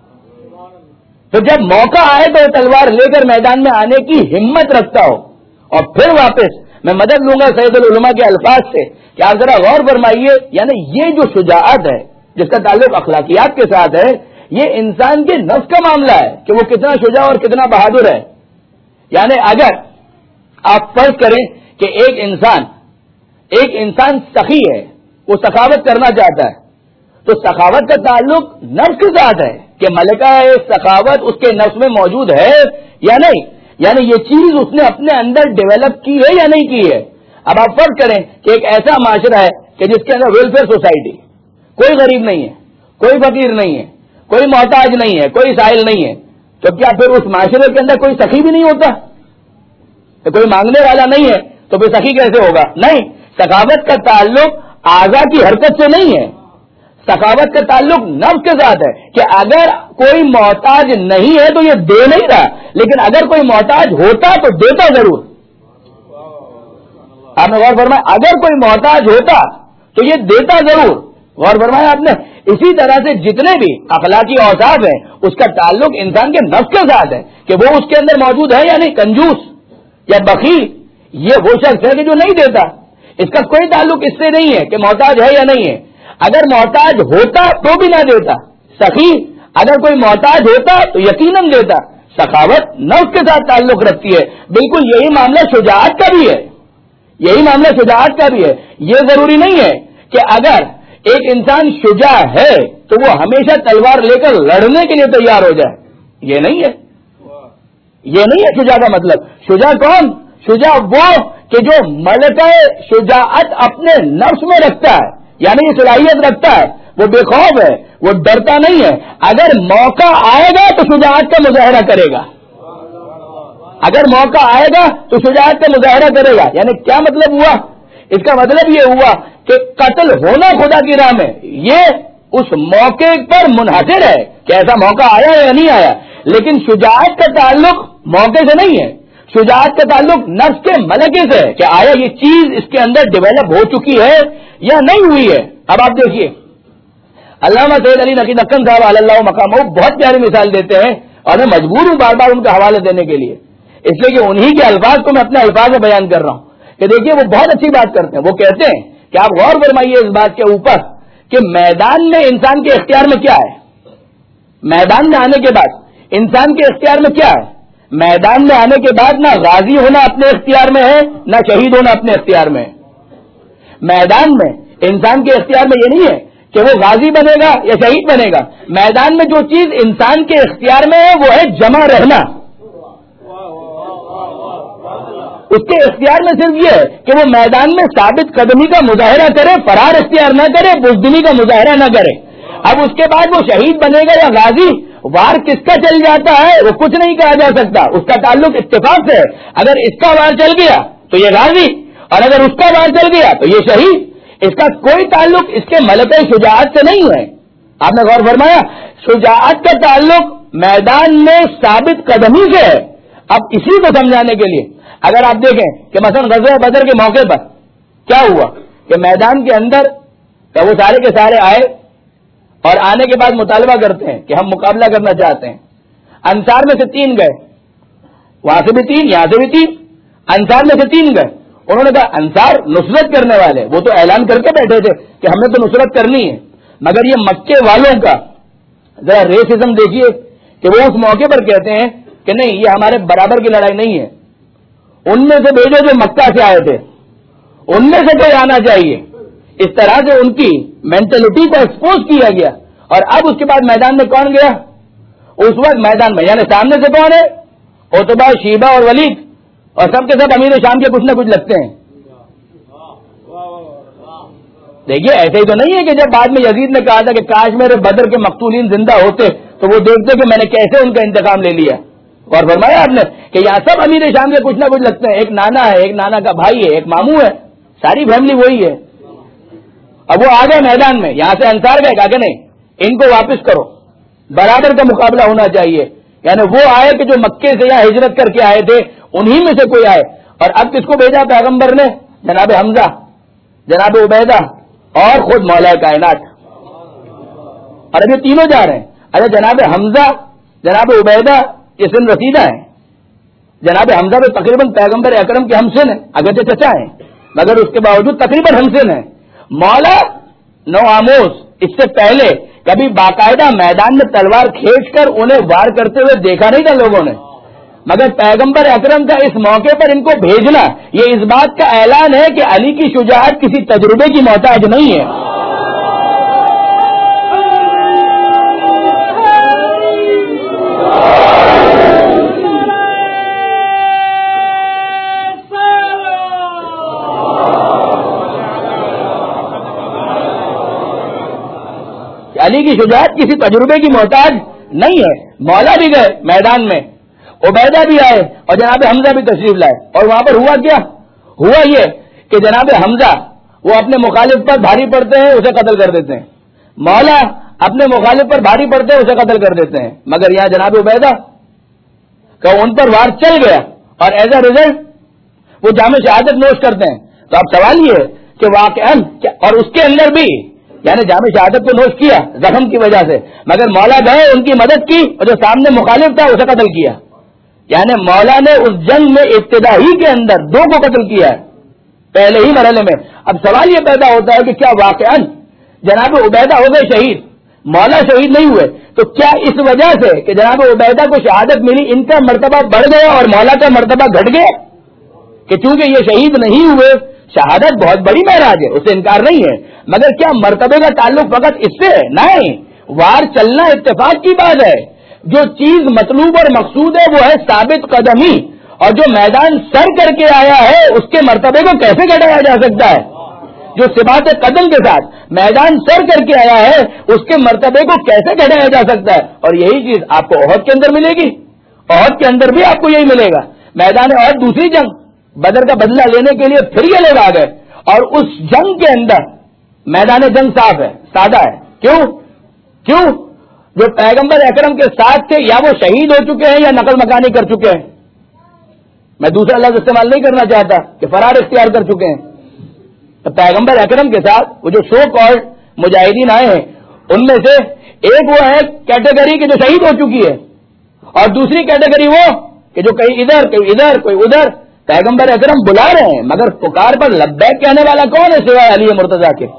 تو جب موقع آئے تو تلوار لے کر میدان میں آنے کی ہمت رکھتا ہو. اور پھر واپس میں مدد لوں گا سید العلماء کے الفاظ سے کہ آپ ذرا غور فرمائیے, یعنی یہ جو شجاعت ہے جس کا تعلق اخلاقیات کے ساتھ ہے, یہ انسان کے نفس کا معاملہ ہے کہ وہ کتنا شجاع اور کتنا بہادر ہے. یعنی اگر آپ فرض کریں کہ ایک انسان ایک انسان سخی ہے, وہ سخاوت کرنا چاہتا ہے, تو سخاوت کا تعلق نفس کے ساتھ ہے کہ ملکہ سخاوت اس کے نفس میں موجود ہے یا نہیں, یعنی یہ چیز اس نے اپنے اندر ڈیولپ کی ہے یا نہیں کی ہے. اب آپ فرض کریں کہ ایک ایسا معاشرہ ہے کہ جس کے اندر ویلفیئر سوسائٹی, کوئی غریب نہیں ہے, کوئی فقیر نہیں ہے, کوئی محتاج نہیں ہے, کوئی سائل نہیں ہے, تو کیا پھر اس معاشرے کے اندر کوئی سخی بھی نہیں ہوتا؟ تو کوئی مانگنے والا نہیں ہے تو پھر سخی کیسے ہوگا؟ نہیں, سخاوت کا تعلق اعضاء کی حرکت سے نہیں ہے, سخاوت کا تعلق نفس کے ساتھ ہے کہ اگر کوئی محتاج نہیں ہے تو یہ دے نہیں رہا, لیکن اگر کوئی محتاج ہوتا تو دیتا ضرور. آپ نے غور فرمایا, اگر کوئی محتاج ہوتا تو یہ دیتا ضرور. غور فرمایا آپ نے. اسی طرح سے جتنے بھی اخلاقی اوصاف ہیں اس کا تعلق انسان کے نفس کے ساتھ ہے کہ وہ اس کے اندر موجود ہے یا نہیں. کنجوس یا بخیل یہ وہ شخص ہے کہ جو نہیں دیتا, اس کا کوئی تعلق اس سے نہیں ہے کہ محتاج ہے یا نہیں ہے. اگر محتاج ہوتا تو بھی نہ دیتا. سخی اگر کوئی محتاج ہوتا تو یقیناً دیتا. سخاوت نفس کے ساتھ تعلق رکھتی ہے. بالکل یہی معاملہ شجاعت کا بھی ہے, یہی معاملہ شجاعت کا بھی ہے. یہ ضروری نہیں ہے کہ اگر ایک انسان شجاع ہے تو وہ ہمیشہ تلوار لے کر لڑنے کے لیے تیار ہو جائے. یہ نہیں ہے, یہ نہیں ہے شجاع کا مطلب. شجاع کون؟ شجاع وہ کہ جو ملکہ شجاعت اپنے نفس میں رکھتا ہے, یعنی یہ صلاحیت رکھتا ہے, وہ بے خوف ہے, وہ ڈرتا نہیں ہے. اگر موقع آئے گا تو شجاعت کا مظاہرہ کرے گا, اگر موقع آئے گا تو شجاعت کا مظاہرہ کرے گا. یعنی کیا مطلب ہوا؟ اس کا مطلب یہ ہوا کہ قتل ہونا خدا کی راہ میں یہ اس موقع پر منحصر ہے کہ ایسا موقع آیا یا نہیں آیا. لیکن شجاعت کا تعلق موقع سے نہیں ہے, شجاعت کا تعلق نفس کے ملکے سے ہے کہ آیا یہ چیز اس کے اندر ڈیولپ ہو چکی ہے یا نہیں ہوئی ہے. اب آپ دیکھیے علامہ سید علی نقی دکن صاحب علی اللہ مقام بہت پیاری مثال دیتے ہیں, اور میں مجبور ہوں بار بار ان کا حوالہ دینے کے لیے, اس لیے کہ انہی کے الفاظ کو میں اپنے الفاظ میں بیان کر رہا ہوں. کہ دیکھیے وہ بہت اچھی بات کرتے ہیں. وہ کہتے ہیں کہ آپ غور فرمائیے اس بات کے اوپر کہ میدان میں انسان کے اختیار میں کیا ہے. میدان میں آنے کے بعد انسان کے اختیار میں کیا ہے؟ میدان میں آنے کے بعد نہ غازی ہونا اپنے اختیار میں ہے, نہ شہید ہونا اپنے اختیار میں ہے. میدان میں انسان کے اختیار میں یہ نہیں ہے کہ وہ غازی بنے گا یا شہید بنے گا. میدان میں جو چیز انسان کے اختیار میں ہے وہ ہے جمع رہنا. اس کے اختیار میں صرف یہ ہے کہ وہ میدان میں ثابت قدمی کا مظاہرہ کرے, فرار اختیار نہ کرے, بزدلی کا مظاہرہ نہ کرے. اب اس کے بعد وہ شہید بنے گا یا غازی, وار کس کا چل جاتا ہے وہ کچھ نہیں کہا جا سکتا. اس کا تعلق اتفاق سے ہے. اگر اس کا وار چل گیا تو یہ غازی, اور اگر اس کا وار چل گیا تو یہ شہید. اس کا کوئی تعلق اس کے ملکہ شجاعت سے نہیں ہے. آپ نے غور فرمایا, شجاعت کا تعلق میدان میں ثابت قدمی سے ہے. اب اسی کو سمجھانے کے لیے اگر آپ دیکھیں کہ مثلا غزوہ بدر کے موقع پر کیا ہوا کہ میدان کے اندر وہ سارے کے سارے آئے اور آنے کے بعد مطالبہ کرتے ہیں کہ ہم مقابلہ کرنا چاہتے ہیں. انصار میں سے تین گئے, وہاں سے بھی تین, یہاں سے بھی تین. انصار میں سے تین گئے, انہوں نے کہا انصار نصرت کرنے والے، وہ تو اعلان کر کے بیٹھے تھے کہ ہمیں تو نصرت کرنی ہے، مگر یہ مکے والوں کا ذرا ریسزم دیکھیے کہ وہ اس موقع پر کہتے ہیں کہ نہیں یہ ہمارے برابر کی لڑائی نہیں ہے، ان میں سے بھیجو جو مکہ سے آئے تھے، ان میں سے کوئی آنا چاہیے۔ اس طرح سے ان کی مینٹلٹی کو ایکسپوز کیا گیا، اور اب اس کے بعد میدان میں کون گیا؟ اس وقت میدان میں یعنی سامنے سے کون ہے؟ عتبہ، شیبہ اور ولید، اور سب کے سب امیر شام کے کچھ نہ کچھ لگتے ہیں۔ دیکھیے ایسے ہی تو نہیں ہے کہ جب بعد میں یزید نے کہا تھا کہ کاش میرے بدر کے مقتولین زندہ ہوتے تو وہ دیکھتے کہ میں نے کیسے ان کا انتقام لے لیا، اور فرمایا آپ نے کہ یہاں سب امیر شام کے کچھ نہ کچھ لگتے ہیں، ایک نانا ہے، ایک نانا کا بھائی ہے، ایک ماموں ہے، ساری فیملی وہی ہے۔ اب وہ آ گئے میدان میں، یہاں سے انصار گئے، کہا کہ نہیں ان کو واپس کرو، برابر کا مقابلہ ہونا چاہیے، یعنی وہ آئے کہ جو مکے سے یہاں ہجرت کر کے آئے تھے انہی میں سے کوئی آئے۔ اور اب کس کو بھیجا پیغمبر نے؟ جناب حمزہ، جناب عبیدہ اور خود مولا کائنات، اور اب یہ تینوں جا رہے ہیں۔ ارے جناب حمزہ، جناب عبیدہ یہ سن رسیدہ ہیں، جناب حمزہ تو تقریباً پیغمبر اکرم کے ہمسن ہیں، اگرچہ چچا ہیں مگر اس کے باوجود تقریباً ہمسن ہیں۔ مولا نو آموز اس سے پہلے کبھی باقاعدہ میدان میں تلوار کھینچ کر انہیں وار کرتے ہوئے دیکھا نہیں تھا لوگوں نے، مگر پیغمبر اکرم کا اس موقع پر ان کو بھیجنا یہ اس بات کا اعلان ہے کہ علی کی شجاعت کسی تجربے کی محتاج نہیں ہے۔ علی کی شجاعت کسی تجربے کی محتاج نہیں ہے۔ مولا بھی گئے میدان میں، عبیدہ بھی آئے اور جناب حمزہ بھی تشریف لائے، اور وہاں پر ہوا کیا؟ ہوا یہ کہ جناب حمزہ وہ اپنے مخالف پر بھاری پڑتے ہیں، اسے قتل کر دیتے ہیں، مولا اپنے مخالف پر بھاری پڑتے ہیں، اسے قتل کر دیتے ہیں، مگر یہاں جناب عبیدہ کہ ان پر وار چل گیا اور ایز اے ریزلٹ وہ جام شہادت نوش کرتے ہیں۔ تو اب سوال یہ ہے کہ واقعاً اور اس کے اندر بھی یعنی جام شہادت کو نوش کیا زخم کی وجہ سے، مگر مولا گئے ان کی مدد کی اور جو سامنے مخالف تھا اسے قتل کیا، یعنی مولا نے اس جنگ میں ابتدا ہی کے اندر دو کو قتل کیا ہے پہلے ہی مرحلے میں۔ اب سوال یہ پیدا ہوتا ہے کہ کیا واقعاً جناب عبیدہ ہو گئے شہید، مولا شہید نہیں ہوئے؟ تو کیا اس وجہ سے کہ جناب عبیدہ کو شہادت ملی ان کا مرتبہ بڑھ گیا اور مولا کا مرتبہ گھٹ گیا؟ کہ چونکہ یہ شہید نہیں ہوئے، شہادت بہت بڑی معراج ہے، اس سے انکار نہیں ہے، مگر کیا مرتبے کا تعلق فقط اس سے ہے؟ نہیں، وار چلنا اتفاق کی بات ہے۔ جو چیز مطلوب اور مقصود ہے وہ ہے ثابت قدمی، اور جو میدان سر کر کے آیا ہے اس کے مرتبے کو کیسے گھٹایا جا سکتا ہے؟ جو ثبات قدم کے ساتھ میدان سر کر کے آیا ہے اس کے مرتبے کو کیسے گھٹایا جا سکتا ہے؟ اور یہی چیز آپ کو احد کے اندر ملے گی، احد کے اندر بھی آپ کو یہی ملے گا۔ میدان احد دوسری جنگ بدر کا بدلہ لینے کے لیے پھر یہ لوگ آ گئے، اور اس جنگ کے اندر میدان جنگ صاف ہے، سادہ ہے۔ کیوں؟ کیوں؟ جو پیغمبر اکرم کے ساتھ تھے یا وہ شہید ہو چکے ہیں یا نقل مکانی کر چکے ہیں، میں دوسرا لفظ استعمال نہیں کرنا چاہتا کہ فرار اختیار کر چکے ہیں۔ تو پیغمبر اکرم کے ساتھ وہ جو سو کالڈ مجاہدین آئے ہیں ان میں سے ایک وہ ہے کیٹیگری کہ جو شہید ہو چکی ہے، اور دوسری کیٹیگری وہ کہ جو کہیں ادھر کوئی ادھر کوئی ادھر۔ پیغمبر اکرم بلا رہے ہیں مگر پکار پر لبیک کہنے والا کون ہے سوائے علی مرتضیٰ کے؟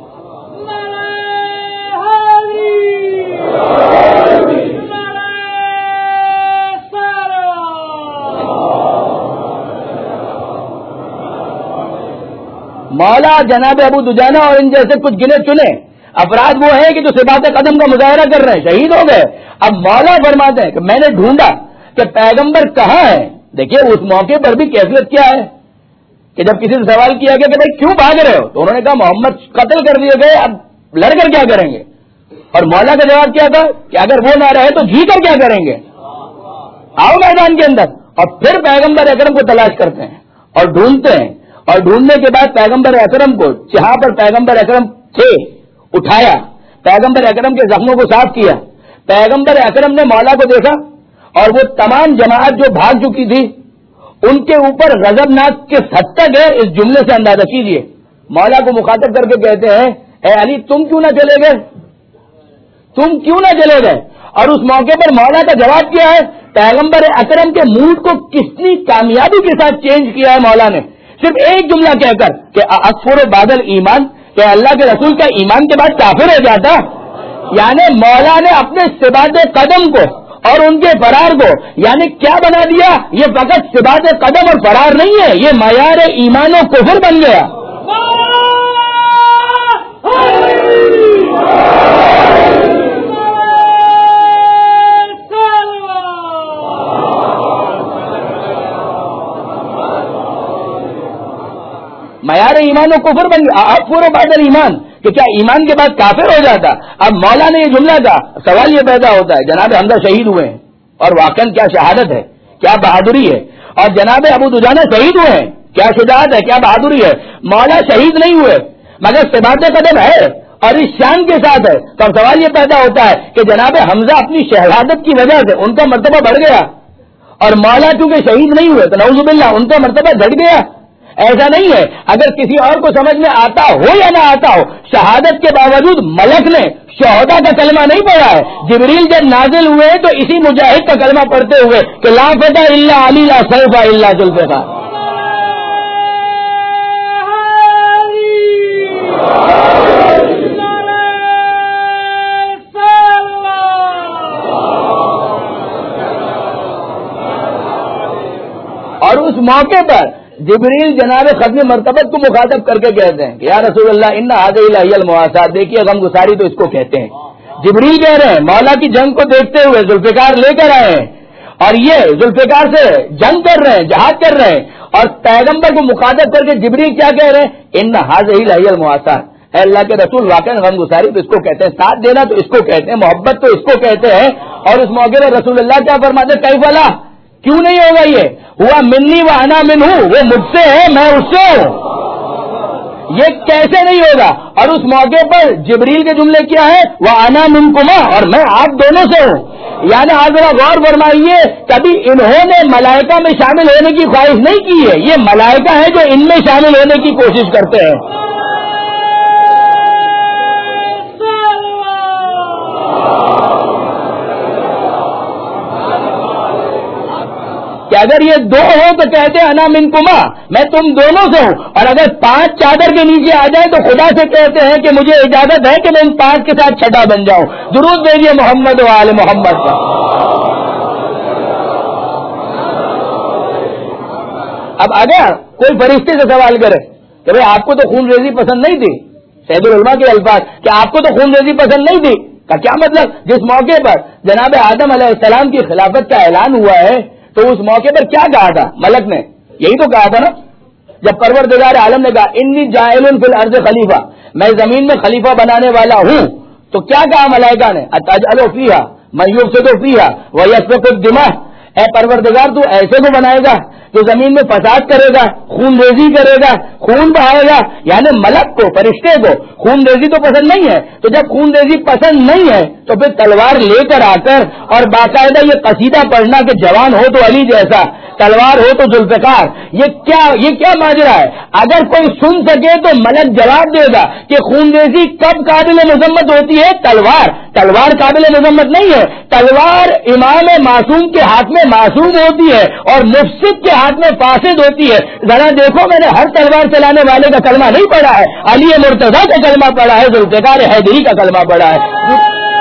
مولا جناب ابو دجانہ اور ان جیسے کچھ گنے چنے افراد وہ ہیں کہ جو ثبات قدم کا مظاہرہ کر رہے ہیں، شہید ہو گئے۔ اب مولا فرماتے ہیں کہ میں نے ڈھونڈا کہ پیغمبر کہاں ہے۔ دیکھیے اس موقع پر بھی کیفیت کیا ہے کہ جب کسی سے سوال کیا گیا کہ بھائی کیوں بھاگ رہے ہو، تو انہوں نے کہا محمد قتل کر دیے گئے، اب لڑ کر کیا کریں گے؟ اور مولا کا جواب کیا تھا کہ اگر وہ نہ رہے تو جی کر کیا کریں گے؟ آؤ میدان کے اندر۔ اور پھر پیغمبر اکرم کو تلاش کرتے ہیں اور ڈھونڈتے ہیں، اور ڈھونڈنے کے بعد پیغمبر اکرم کو جہاں پر پیغمبر اکرم تھے اٹھایا، پیغمبر اکرم کے زخموں کو صاف کیا۔ پیغمبر اکرم نے مولا کو دیکھا اور وہ تمام جماعت جو بھاگ چکی تھی ان کے اوپر غضبناک کے حد تک ہے، اس جملے سے اندازہ کیجئے۔ مولا کو مخاطب کر کے کہتے ہیں اے علی تم کیوں نہ چلے گئے، تم کیوں نہ چلے گئے؟ اور اس موقع پر مولا کا جواب کیا ہے؟ پیغمبر اکرم کے موڈ کو کتنی کامیابی کے ساتھ چینج کیا ہے مولا نے صرف ایک جملہ کہہ کر کہ اکفر بعد الایمان، کہ اللہ کے رسول کا ایمان کے بعد کافر ہو جاتا. یعنی مولا نے اپنے ثبات قدم کو اور ان کے فرار کو یعنی کیا بنا دیا؟ یہ فقط ثبات قدم اور فرار نہیں ہے، یہ معیار ایمان و کفر بن گیا. معیار ایمان و کفر بن گیا. اب پورے بادل ایمان کہ کیا ایمان کے بعد کافر ہو جاتا؟ اب مولا نے یہ جملہ کہا، سوال یہ پیدا ہوتا ہے جناب حمزہ شہید ہوئے ہیں اور واقعاً کیا شہادت ہے، کیا بہادری ہے، اور جناب ابو دجانہ شہید ہوئے ہیں، کیا شجاعت ہے، کیا بہادری ہے. مولا شہید نہیں ہوئے مگر ثبات قدم ہے اور اس شان کے ساتھ ہے. تو اب سوال یہ پیدا ہوتا ہے کہ جناب حمزہ اپنی شہادت کی وجہ سے ان کا مرتبہ بڑھ گیا اور مولا چونکہ شہید نہیں ہوئے تو نعوذ باللہ ان کا مرتبہ گھٹ گیا. ایسا نہیں ہے. اگر کسی اور کو سمجھ میں آتا ہو یا نہ آتا ہو، شہادت کے باوجود ملک نے شہداء کا کلمہ نہیں پڑھا ہے. جبریل جب نازل ہوئے تو اسی مجاہد کا کلمہ پڑھتے ہوئے کہ لا فتح الا علی لا سیف الا ذوالفقار. اور اس موقع پر جبریل جناب ختم مرتبت کو مخاطب کر کے کہتے ہیں کہ یا رسول اللہ ان هذه لهي المواسات، دیکھیے غم گساری تو اس کو کہتے ہیں. جبریل کہہ رہے ہیں مولا کی جنگ کو دیکھتے ہوئے ذوالفقار لے کر آئے ہیں اور یہ ذوالفقار سے جنگ کر رہے ہیں، جہاد کر رہے ہیں، اور پیغمبر کو مخاطب کر کے جبریل کیا کہہ رہے ہیں؟ ان هذه لهي المواسات، اے اللہ کے رسول واقعا غم گساری تو اس کو کہتے ہیں، ساتھ دینا تو اس کو کہتے ہیں، محبت تو اس کو کہتے ہیں. اور اس موقع پر رسول اللہ کیا فرماتے ہیں؟ کیف لا، کیوں نہیں ہوگا؟ یہ ہوا منی و انا من ہوں، وہ مجھ سے ہے میں اس سے ہوں، یہ کیسے نہیں ہوگا؟ اور اس موقع پر جبریل کے جملے کیا ہے؟ وہ انا منکما، اور میں آپ دونوں سے ہوں. یعنی آپ ذرا غور فرمائیے، کبھی انہوں نے ملائکہ میں شامل ہونے کی خواہش نہیں کی ہے، یہ ملائکہ ہیں جو ان میں شامل ہونے کی کوشش کرتے ہیں. کہ اگر یہ دو ہو تو کہتے ہیں انا منکما، میں تم دونوں سے ہوں، اور اگر پانچ چادر کے نیچے آ جائیں تو خدا سے کہتے ہیں کہ مجھے اجازت ہے کہ میں ان پانچ کے ساتھ چھٹا بن جاؤں. درود بھیجیے محمد و آل محمد کا. اب اگر کوئی فرشتے سے سوال کرے کہ بھئی آپ کو تو خون ریزی پسند نہیں تھی، سید العلماء کے الفاظ کہ آپ کو تو خون ریزی پسند نہیں تھی، کا کیا مطلب؟ جس موقع پر جناب آدم علیہ السلام کی خلافت کا اعلان ہوا ہے تو اس موقع پر کیا کہا تھا ملک نے؟ یہی تو کہا تھا نا، جب پروردگار عالم نے کہا انی جاعل فی الارض خلیفہ، میں زمین میں خلیفہ بنانے والا ہوں، تو کیا کہا ملائکہ نے؟ اتجعل فیہا من یفسد فیہا ویسفک الدماء، اے پروردگار تو ایسے کو بنائے گا جو زمین میں فساد کرے گا، خون ریزی کرے گا، خون بہائے گا. یعنی ملک کو، فرشتے کو خون ریزی تو پسند نہیں ہے، تو جب خون ریزی پسند نہیں ہے تو پھر تلوار لے کر آ کر اور باقاعدہ یہ قصیدہ پڑھنا کہ جوان ہو تو علی جیسا، تلوار ہو تو ذوالفقار، یہ کیا یہ کیا ماجرا ہے؟ اگر کوئی سن سکے تو ملک جواب دے گا کہ خون ریزی کب قابل مذمت ہوتی ہے؟ تلوار. تلوار قابل مذمت نہیں ہے، تلوار امام معصوم کے ہاتھ میں معصوم ہوتی ہے اور مفسد کے ہاتھ میں فاسد ہوتی ہے. ذرا دیکھو میں نے ہر تلوار چلانے والے کا کلمہ نہیں پڑھا ہے، علی مرتضیٰ کا کلمہ پڑھا ہے، ذوالفقار حیدری کا کلمہ پڑھا ہے.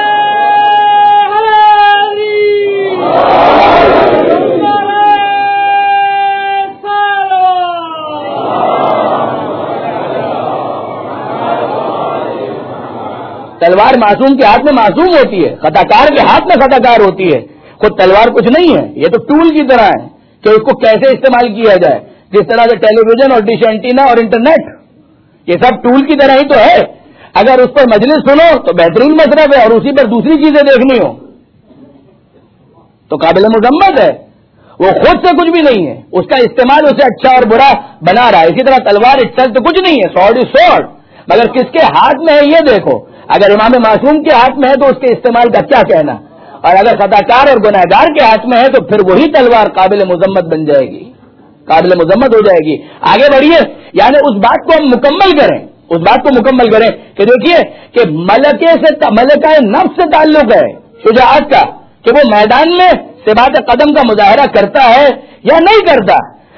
تلوار معصوم کے ہاتھ میں معصوم ہوتی ہے، خطاکار کے ہاتھ میں خطاکار ہوتی ہے. خود تلوار کچھ نہیں ہے، یہ تو ٹول کی طرح ہے کہ اس کو کیسے استعمال کیا جائے. جس طرح سے ٹیلی ویژن اور ڈش اینٹینا اور انٹرنیٹ یہ سب ٹول کی طرح ہی تو ہے. اگر اس پر مجلس سنو تو بہترین مصرف ہے، اور اسی پر دوسری چیزیں دیکھنی ہو تو قابل مذمت ہے. وہ خود سے کچھ بھی نہیں ہے، اس کا استعمال اسے اچھا اور برا بنا رہا ہے. اسی طرح تلوار اٹسیلف تو کچھ نہیں ہے، سوڈ از سوڈ، مگر کس کے ہاتھ میں ہے یہ دیکھو. اگر امام معصوم کے ہاتھ میں ہے تو اس کے استعمال کا کیا کہنا، اور اگر خطاکار اور گنہگار کے ہاتھ میں ہے تو پھر وہی تلوار قابل مذمت بن جائے گی، قابل مذمت ہو جائے گی. آگے بڑھیے، یعنی اس بات کو ہم مکمل کریں، اس بات کو مکمل کریں کہ دیکھیے کہ ملکے سے ملکہ نفس سے تعلق ہے شجاعت کا، کہ وہ میدان میں ثبات قدم کا مظاہرہ کرتا ہے یا نہیں کرتا.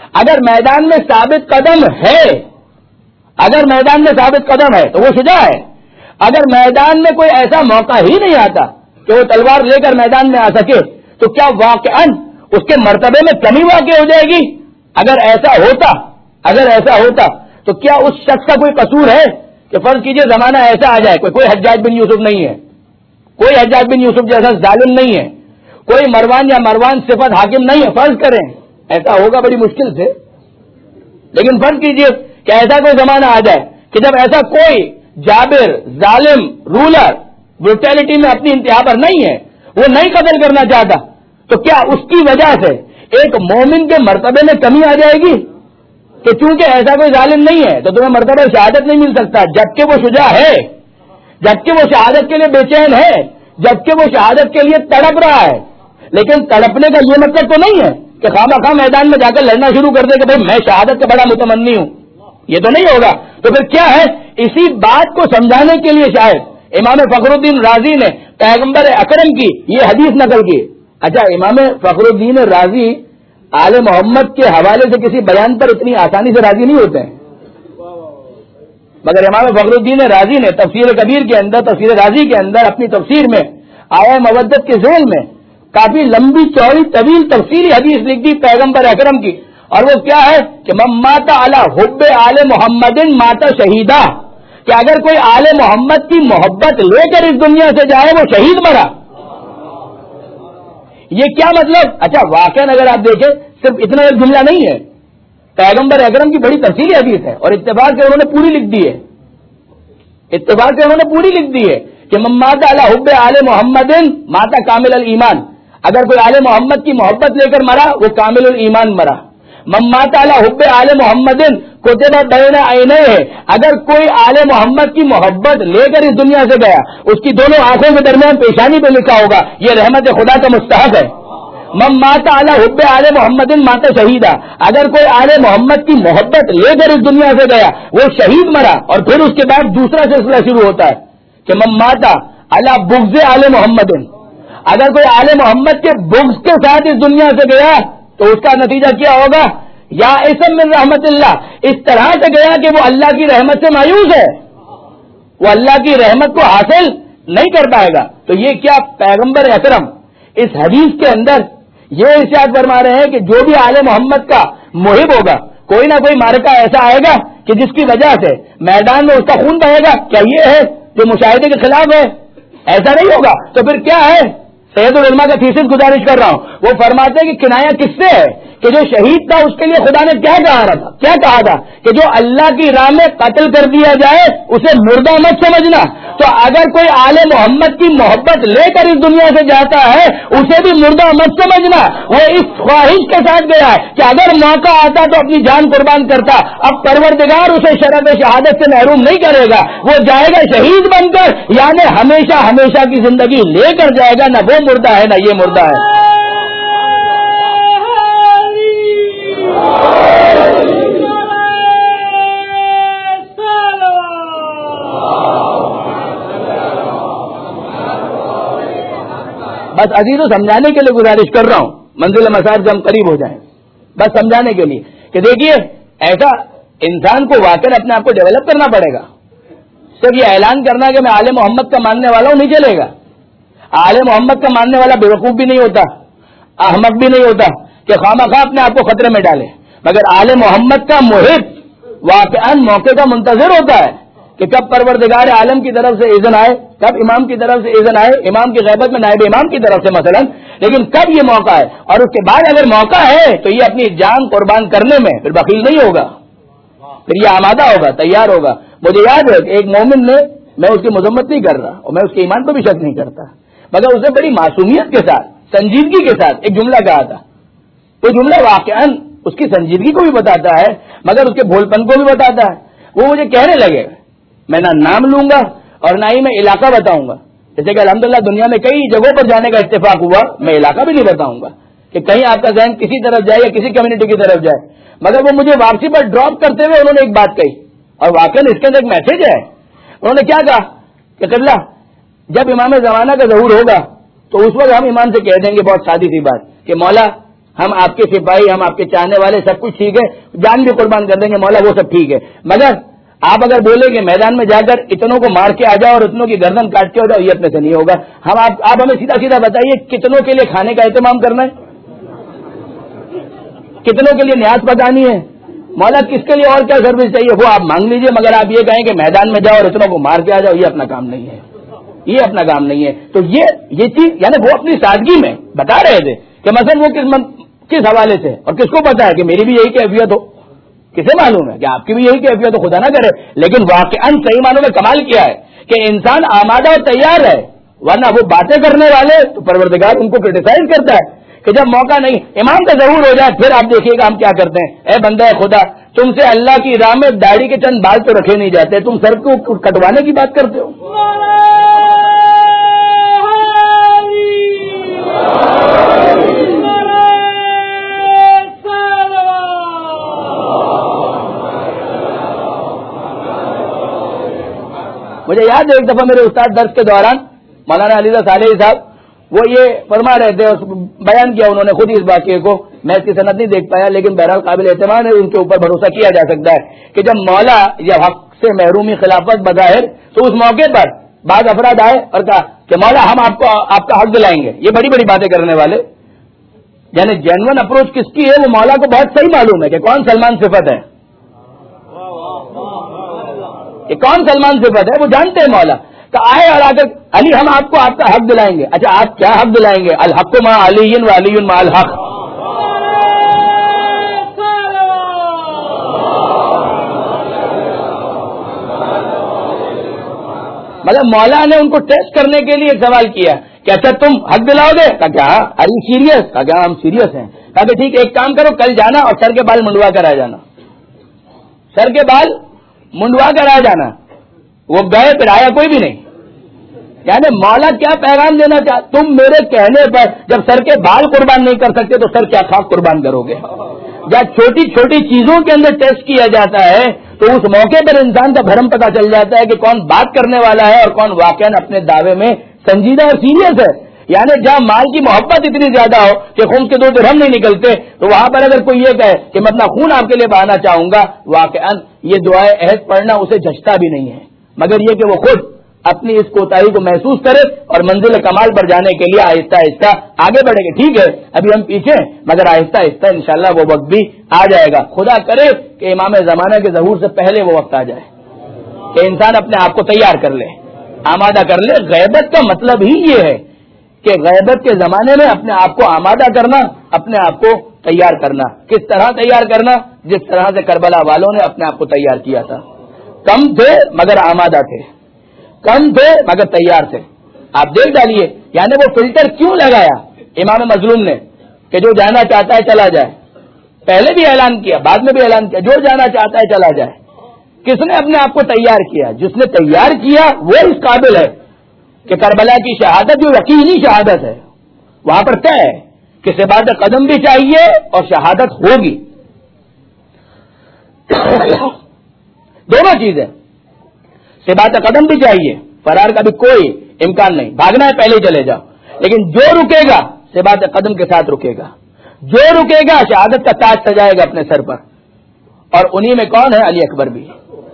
اگر میدان میں ثابت قدم ہے اگر میدان میں ثابت قدم ہے تو وہ شجاع ہے. اگر میدان میں کوئی ایسا موقع ہی نہیں آتا کہ وہ تلوار لے کر میدان میں آ سکے تو کیا واقعاً اس کے مرتبے میں کمی واقع ہو جائے گی؟ اگر ایسا ہوتا اگر ایسا ہوتا تو کیا اس شخص کا کوئی قصور ہے کہ فرض کیجئے زمانہ ایسا آ جائے کوئی کوئی حجاج بن یوسف نہیں ہے, کوئی حجاج بن یوسف جیسا ظالم نہیں ہے, کوئی مروان یا مروان صفت حاکم نہیں ہے, فرض کریں ایسا ہوگا بڑی مشکل سے, لیکن فرض کیجئے کہ ایسا کوئی زمانہ آ جائے کہ جب ایسا کوئی جابر ظالم رولر بروٹیلٹی میں اپنی انتہا پر نہیں ہے, وہ نہیں قتل کرنا چاہتا, تو کیا اس کی وجہ سے ایک مومن کے مرتبے میں کمی آ جائے گی کہ چونکہ ایسا کوئی ظالم نہیں ہے تو تمہیں مرتبہ شہادت نہیں مل سکتا, جبکہ وہ شجاع ہے, جبکہ وہ شہادت کے لیے بے چین ہے, جبکہ وہ شہادت کے لیے تڑپ رہا ہے. لیکن تڑپنے کا یہ مطلب تو نہیں ہے کہ خواہ مخواہ میدان میں جا کر لڑنا شروع کر دے کہ بھائی میں شہادت کا بڑا متمنی ہوں, یہ تو نہیں ہوگا. تو پھر کیا ہے, اسی بات کو سمجھانے کے لیے شاید امام فخر الدین رازی نے پیغمبر اکرم کی یہ حدیث نقل کی. اچھا, امام فخر الدین رازی آل محمد کے حوالے سے کسی بیان پر اتنی آسانی سے راضی نہیں ہوتے ہیں, مگر امام فخر الدین رازی نے تفسیر کبیر کے اندر تفسیر رازی کے اندر اپنی تفسیر میں آیا مودت کے ذیل میں کافی لمبی چوڑی طویل تفصیلی حدیث لکھ دی پیغمبر اکرم کی, اور وہ کیا ہے کہ من مات علی حب آل محمد مات شہیدہ, کہ اگر کوئی آل محمد کی محبت لے کر اس دنیا سے جائے وہ شہید مرا. یہ کیا مطلب؟ اچھا واقعا اگر آپ دیکھیں صرف اتنا ایک جملہ نہیں ہے, پیغمبر اکرم کی بڑی تفصیلی حدیث ہے اور اتفاق سے انہوں نے پوری لکھ دی ہے, اتفاق سے انہوں نے پوری لکھ دی ہے کہ من مات علی حب آل محمد مات کامل الایمان, اگر کوئی آل محمد کی محبت لے کر مرا وہ کامل الایمان مرا. من مات علی حب آل محمد کتب بین عینیہ, اگر کوئی آل محمد کی محبت لے کر اس دنیا سے گیا اس کی دونوں آنکھوں کے درمیان پیشانی پہ لکھا ہوگا یہ رحمت خدا کا مستحق ہے. من مات علی حب آل محمد مات شہیدہ, اگر کوئی آل محمد کی محبت لے کر اس دنیا سے گیا وہ شہید مرا. اور پھر اس کے بعد دوسرا سلسلہ شروع ہوتا ہے کہ من مات علی بغض آل محمد, اگر کوئی آل محمد کے بغض کے ساتھ اس دنیا سے گیا تو اس کا نتیجہ کیا ہوگا, یا اسم من رحمت اللہ, اس طرح سے گیا کہ وہ اللہ کی رحمت سے مایوس ہے, وہ اللہ کی رحمت کو حاصل نہیں کر پائے گا. تو یہ کیا پیغمبر اکرم اس حدیث کے اندر یہ ارشاد فرما رہے ہیں کہ جو بھی آل محمد کا محب ہوگا کوئی نہ کوئی معرکہ ایسا آئے گا کہ جس کی وجہ سے میدان میں اس کا خون بہے گا, کیا یہ ہے جو مشاہدے کے خلاف ہے؟ ایسا نہیں ہوگا. تو پھر کیا ہے؟ سید العلماء کا تھیسس گزارش کر رہا ہوں, وہ فرماتے ہیں کہ کنایا کس سے ہے کہ جو شہید تھا اس کے لیے خدا نے کیا کہا تھا کیا کہا تھا کہ جو اللہ کی راہ میں قتل کر دیا جائے اسے مردہ مت سمجھنا. تو اگر کوئی آل محمد کی محبت لے کر اس دنیا سے جاتا ہے اسے بھی مردہ مت سمجھنا. وہ اس خواہش کے ساتھ گیا ہے کہ اگر موقع آتا تو اپنی جان قربان کرتا. اب پروردگار اسے شرف شہادت سے محروم نہیں کرے گا, وہ جائے گا شہید بن کر, یعنی ہمیشہ ہمیشہ کی زندگی لے کر جائے گا. نہ وہ مردہ ہے نہ یہ مردہ ہے. بس عزیزوں سمجھانے کے لیے گزارش کر رہا ہوں, منزل مسار سے ہم قریب ہو جائیں, بس سمجھانے کے لیے کہ دیکھیے ایسا انسان کو واقعی اپنے آپ کو ڈیولپ کرنا پڑے گا. صرف یہ اعلان کرنا کہ میں آل محمد کا ماننے والا ہوں نہیں چلے گا. آل محمد کا ماننے والا بیوقوف بھی نہیں ہوتا, احمق بھی نہیں ہوتا کہ خواہ مخواہ اپنے آپ کو خطرے میں ڈالے, مگر آل محمد کا محب واقعاً موقع کا منتظر ہوتا ہے کہ کب پروردگار عالم کی طرف سے اذن آئے, کب امام کی طرف سے اذن آئے, امام کی غیبت میں نائب امام کی طرف سے مثلا, لیکن کب یہ موقع ہے. اور اس کے بعد اگر موقع ہے تو یہ اپنی جان قربان کرنے میں پھر بخیل نہیں ہوگا, پھر یہ آمادہ ہوگا, تیار ہوگا. مجھے یاد ہے کہ ایک مومن نے, میں اس کی مذمت نہیں کر رہا اور میں اس کے ایمان کو بھی شک نہیں کرتا, مگر اس نے بڑی معصومیت کے ساتھ سنجیدگی کے ساتھ ایک جملہ کہا تھا. وہ جملہ واقعاً اس کی سنجیدگی کو بھی بتاتا ہے مگر اس کے بھول پن کو بھی بتاتا ہے. وہ مجھے کہنے لگے, میں نہ نام لوں گا اور نہ ہی میں علاقہ بتاؤں گا, جیسے کہ الحمدللہ دنیا میں کئی جگہوں پر جانے کا اتفاق ہوا, میں علاقہ بھی نہیں بتاؤں گا کہ کہیں آپ کا ذہن کسی طرف جائے یا کسی کمیونٹی کی طرف جائے. مگر وہ مجھے واپسی پر ڈراپ کرتے ہوئے انہوں نے ایک بات کہی, اور واقعاً اس کے اندر ایک میسج ہے. انہوں نے کیا کہا کہ قبلہ جب امام زمانہ کا ظہور ہوگا تو اس وقت ہم امام سے کہہ دیں گے بہت سادی سی بات کہ مولا ہم آپ کے سپاہی، ہم آپ کے چاہنے والے، سب کچھ ٹھیک ہے، جان بھی قربان کر دیں گے مولا، وہ سب ٹھیک ہے، مگر آپ اگر بولیں کہ میدان میں جا کر اتنوں کو مار کے آ جاؤ اور اتنوں کی گردن کاٹ کے ہو جاؤ، یہ اپنے سے نہیں ہوگا. ہم آپ آپ ہمیں سیدھا سیدھا بتائیے کتنوں کے لیے کھانے کا اہتمام کرنا ہے، کتنوں کے لیے نیاز پکانی ہے؟ مولا کس کے لیے اور کیا سروس چاہیے وہ آپ مانگ لیجئے، مگر آپ یہ کہیں کہ میدان میں جاؤ اور اتنوں کو مار کے آ جاؤ، یہ اپنا کام نہیں ہے، یہ اپنا کام نہیں ہے. تو یہ یہ چیز یعنی وہ اپنی سادگی میں بتا رہے تھے کہ مثلا وہ کس کس حوالے سے، اور کس کو پتا ہے کہ میری بھی یہی کیفیت ہو، کسے معلوم ہے کہ آپ کی بھی یہی کیفیت ہو، خدا نہ کرے. لیکن واقعاً صحیح معنوں میں کمال کیا ہے کہ انسان آمادہ اور تیار ہے، ورنہ وہ باتیں کرنے والے تو پروردگار ان کو کرٹیسائز کرتا ہے کہ جب موقع نہیں، امام کا ظہور ہو جائے پھر آپ دیکھیے گا ہم کیا کرتے ہیں. اے بندہ خدا، تم سے اللہ کی راہ میں داڑھی کے چند بال تو رکھے نہیں جاتے، تم سر کو کٹوانے کی بات کرتے ہو. مجھے یاد ہے ایک دفعہ میرے استاد درس کے دوران مولانا علی صالحی صاحب وہ یہ فرما رہے تھے، بیان کیا انہوں نے خود ہی اس واقعے کو، میں اس کی سند نہیں دیکھ پایا لیکن بہرحال قابل اعتماد ہے، ان کے اوپر بھروسہ کیا جا سکتا ہے کہ جب مولا یا حق سے محرومی خلافت بظاہر، تو اس موقع پر بعض افراد آئے اور کہا کہ مولا ہم آپ کو آپ کا حق دلائیں گے. یہ بڑی بڑی باتیں کرنے والے، یعنی جینون اپروچ کس کی ہے وہ مولا کو بہت صحیح معلوم ہے کہ کون سلمان صفت ہے، کہ کون سلمان صفت ہے، وہ جانتے ہیں مولا. تو آئے اور آ کر علی ہم آپ کو آپ کا حق دلائیں گے. اچھا آپ کیا حق دلائیں گے؟ الحق مع علی و علی مع الحق. مطلب مولا نے ان کو ٹیسٹ کرنے کے لیے ایک سوال کیا کہ اچھا تم حق دلاؤ گے؟ کہا کیا علی سیریس؟ کہا کیا ہم سیریس ہیں. کہا کہ ٹھیک ایک کام کرو، کل جانا اور سر کے بال منڈوا کر آ جانا، سر کے بال منڈوا کر آ جانا. وہ گئے پھر آیا کوئی بھی نہیں. یعنی مولا کیا پیغام دینا چاہ، تم میرے کہنے پر جب سر کے بال قربان نہیں کر سکتے تو سر کیا خاک قربان کرو گے؟ جب چھوٹی چھوٹی چیزوں کے اندر ٹیسٹ کیا جاتا ہے تو اس موقع پر انسان کا بھرم پتہ چل جاتا ہے کہ کون بات کرنے والا ہے اور کون واقعا اپنے دعوے میں سنجیدہ اور سیریس ہے. یعنی جہاں مال کی محبت اتنی زیادہ ہو کہ خون کے دو درہم نہیں نکلتے، تو وہاں پر اگر کوئی یہ کہے کہ میں اپنا خون آپ کے لیے بہانا چاہوں گا، واقعا یہ دعائے عہد پڑھنا اسے جھجتا بھی نہیں ہے، مگر یہ کہ وہ خود اپنی اس کوتاہی کو محسوس کرے اور منزل کمال پر جانے کے لیے آہستہ آہستہ آگے بڑھے گا. ٹھیک ہے ابھی ہم پیچھے، مگر آہستہ آہستہ انشاءاللہ وہ وقت بھی آ جائے گا. خدا کرے کہ امام زمانہ کے ظہور سے پہلے وہ وقت آ جائے کہ انسان اپنے آپ کو تیار کر لے، آمادہ کر لے. غیبت کا مطلب ہی یہ ہے کہ غیبت کے زمانے میں اپنے آپ کو آمادہ کرنا، اپنے آپ کو تیار کرنا. کس طرح تیار کرنا؟ جس طرح سے کربلا والوں نے اپنے آپ کو تیار کیا تھا. کم تھے مگر آمادہ تھے، کم تھے مگر تیار تھے. آپ دیکھ ڈالیے یعنی وہ فلٹر کیوں لگایا امام مظلوم نے کہ جو جانا چاہتا ہے چلا جائے. پہلے بھی اعلان کیا، بعد میں بھی اعلان کیا، جو جانا چاہتا ہے چلا جائے. کس نے اپنے آپ کو تیار کیا؟ جس نے تیار کیا وہ اس قابل ہے کہ کربلا کی شہادت جو یقینی شہادت ہے وہاں پر طے ہے کہ سبات قدم بھی چاہیے اور شہادت ہوگی. دونوں چیزیں، سبات قدم بھی چاہیے، فرار کا بھی کوئی امکان نہیں، بھاگنا ہے پہلے چلے جاؤ، لیکن جو رکے گا سبات قدم کے ساتھ رکے گا، جو رکے گا شہادت کا تاج سجائے گا اپنے سر پر. اور انہی میں کون ہے؟ علی اکبر بھی.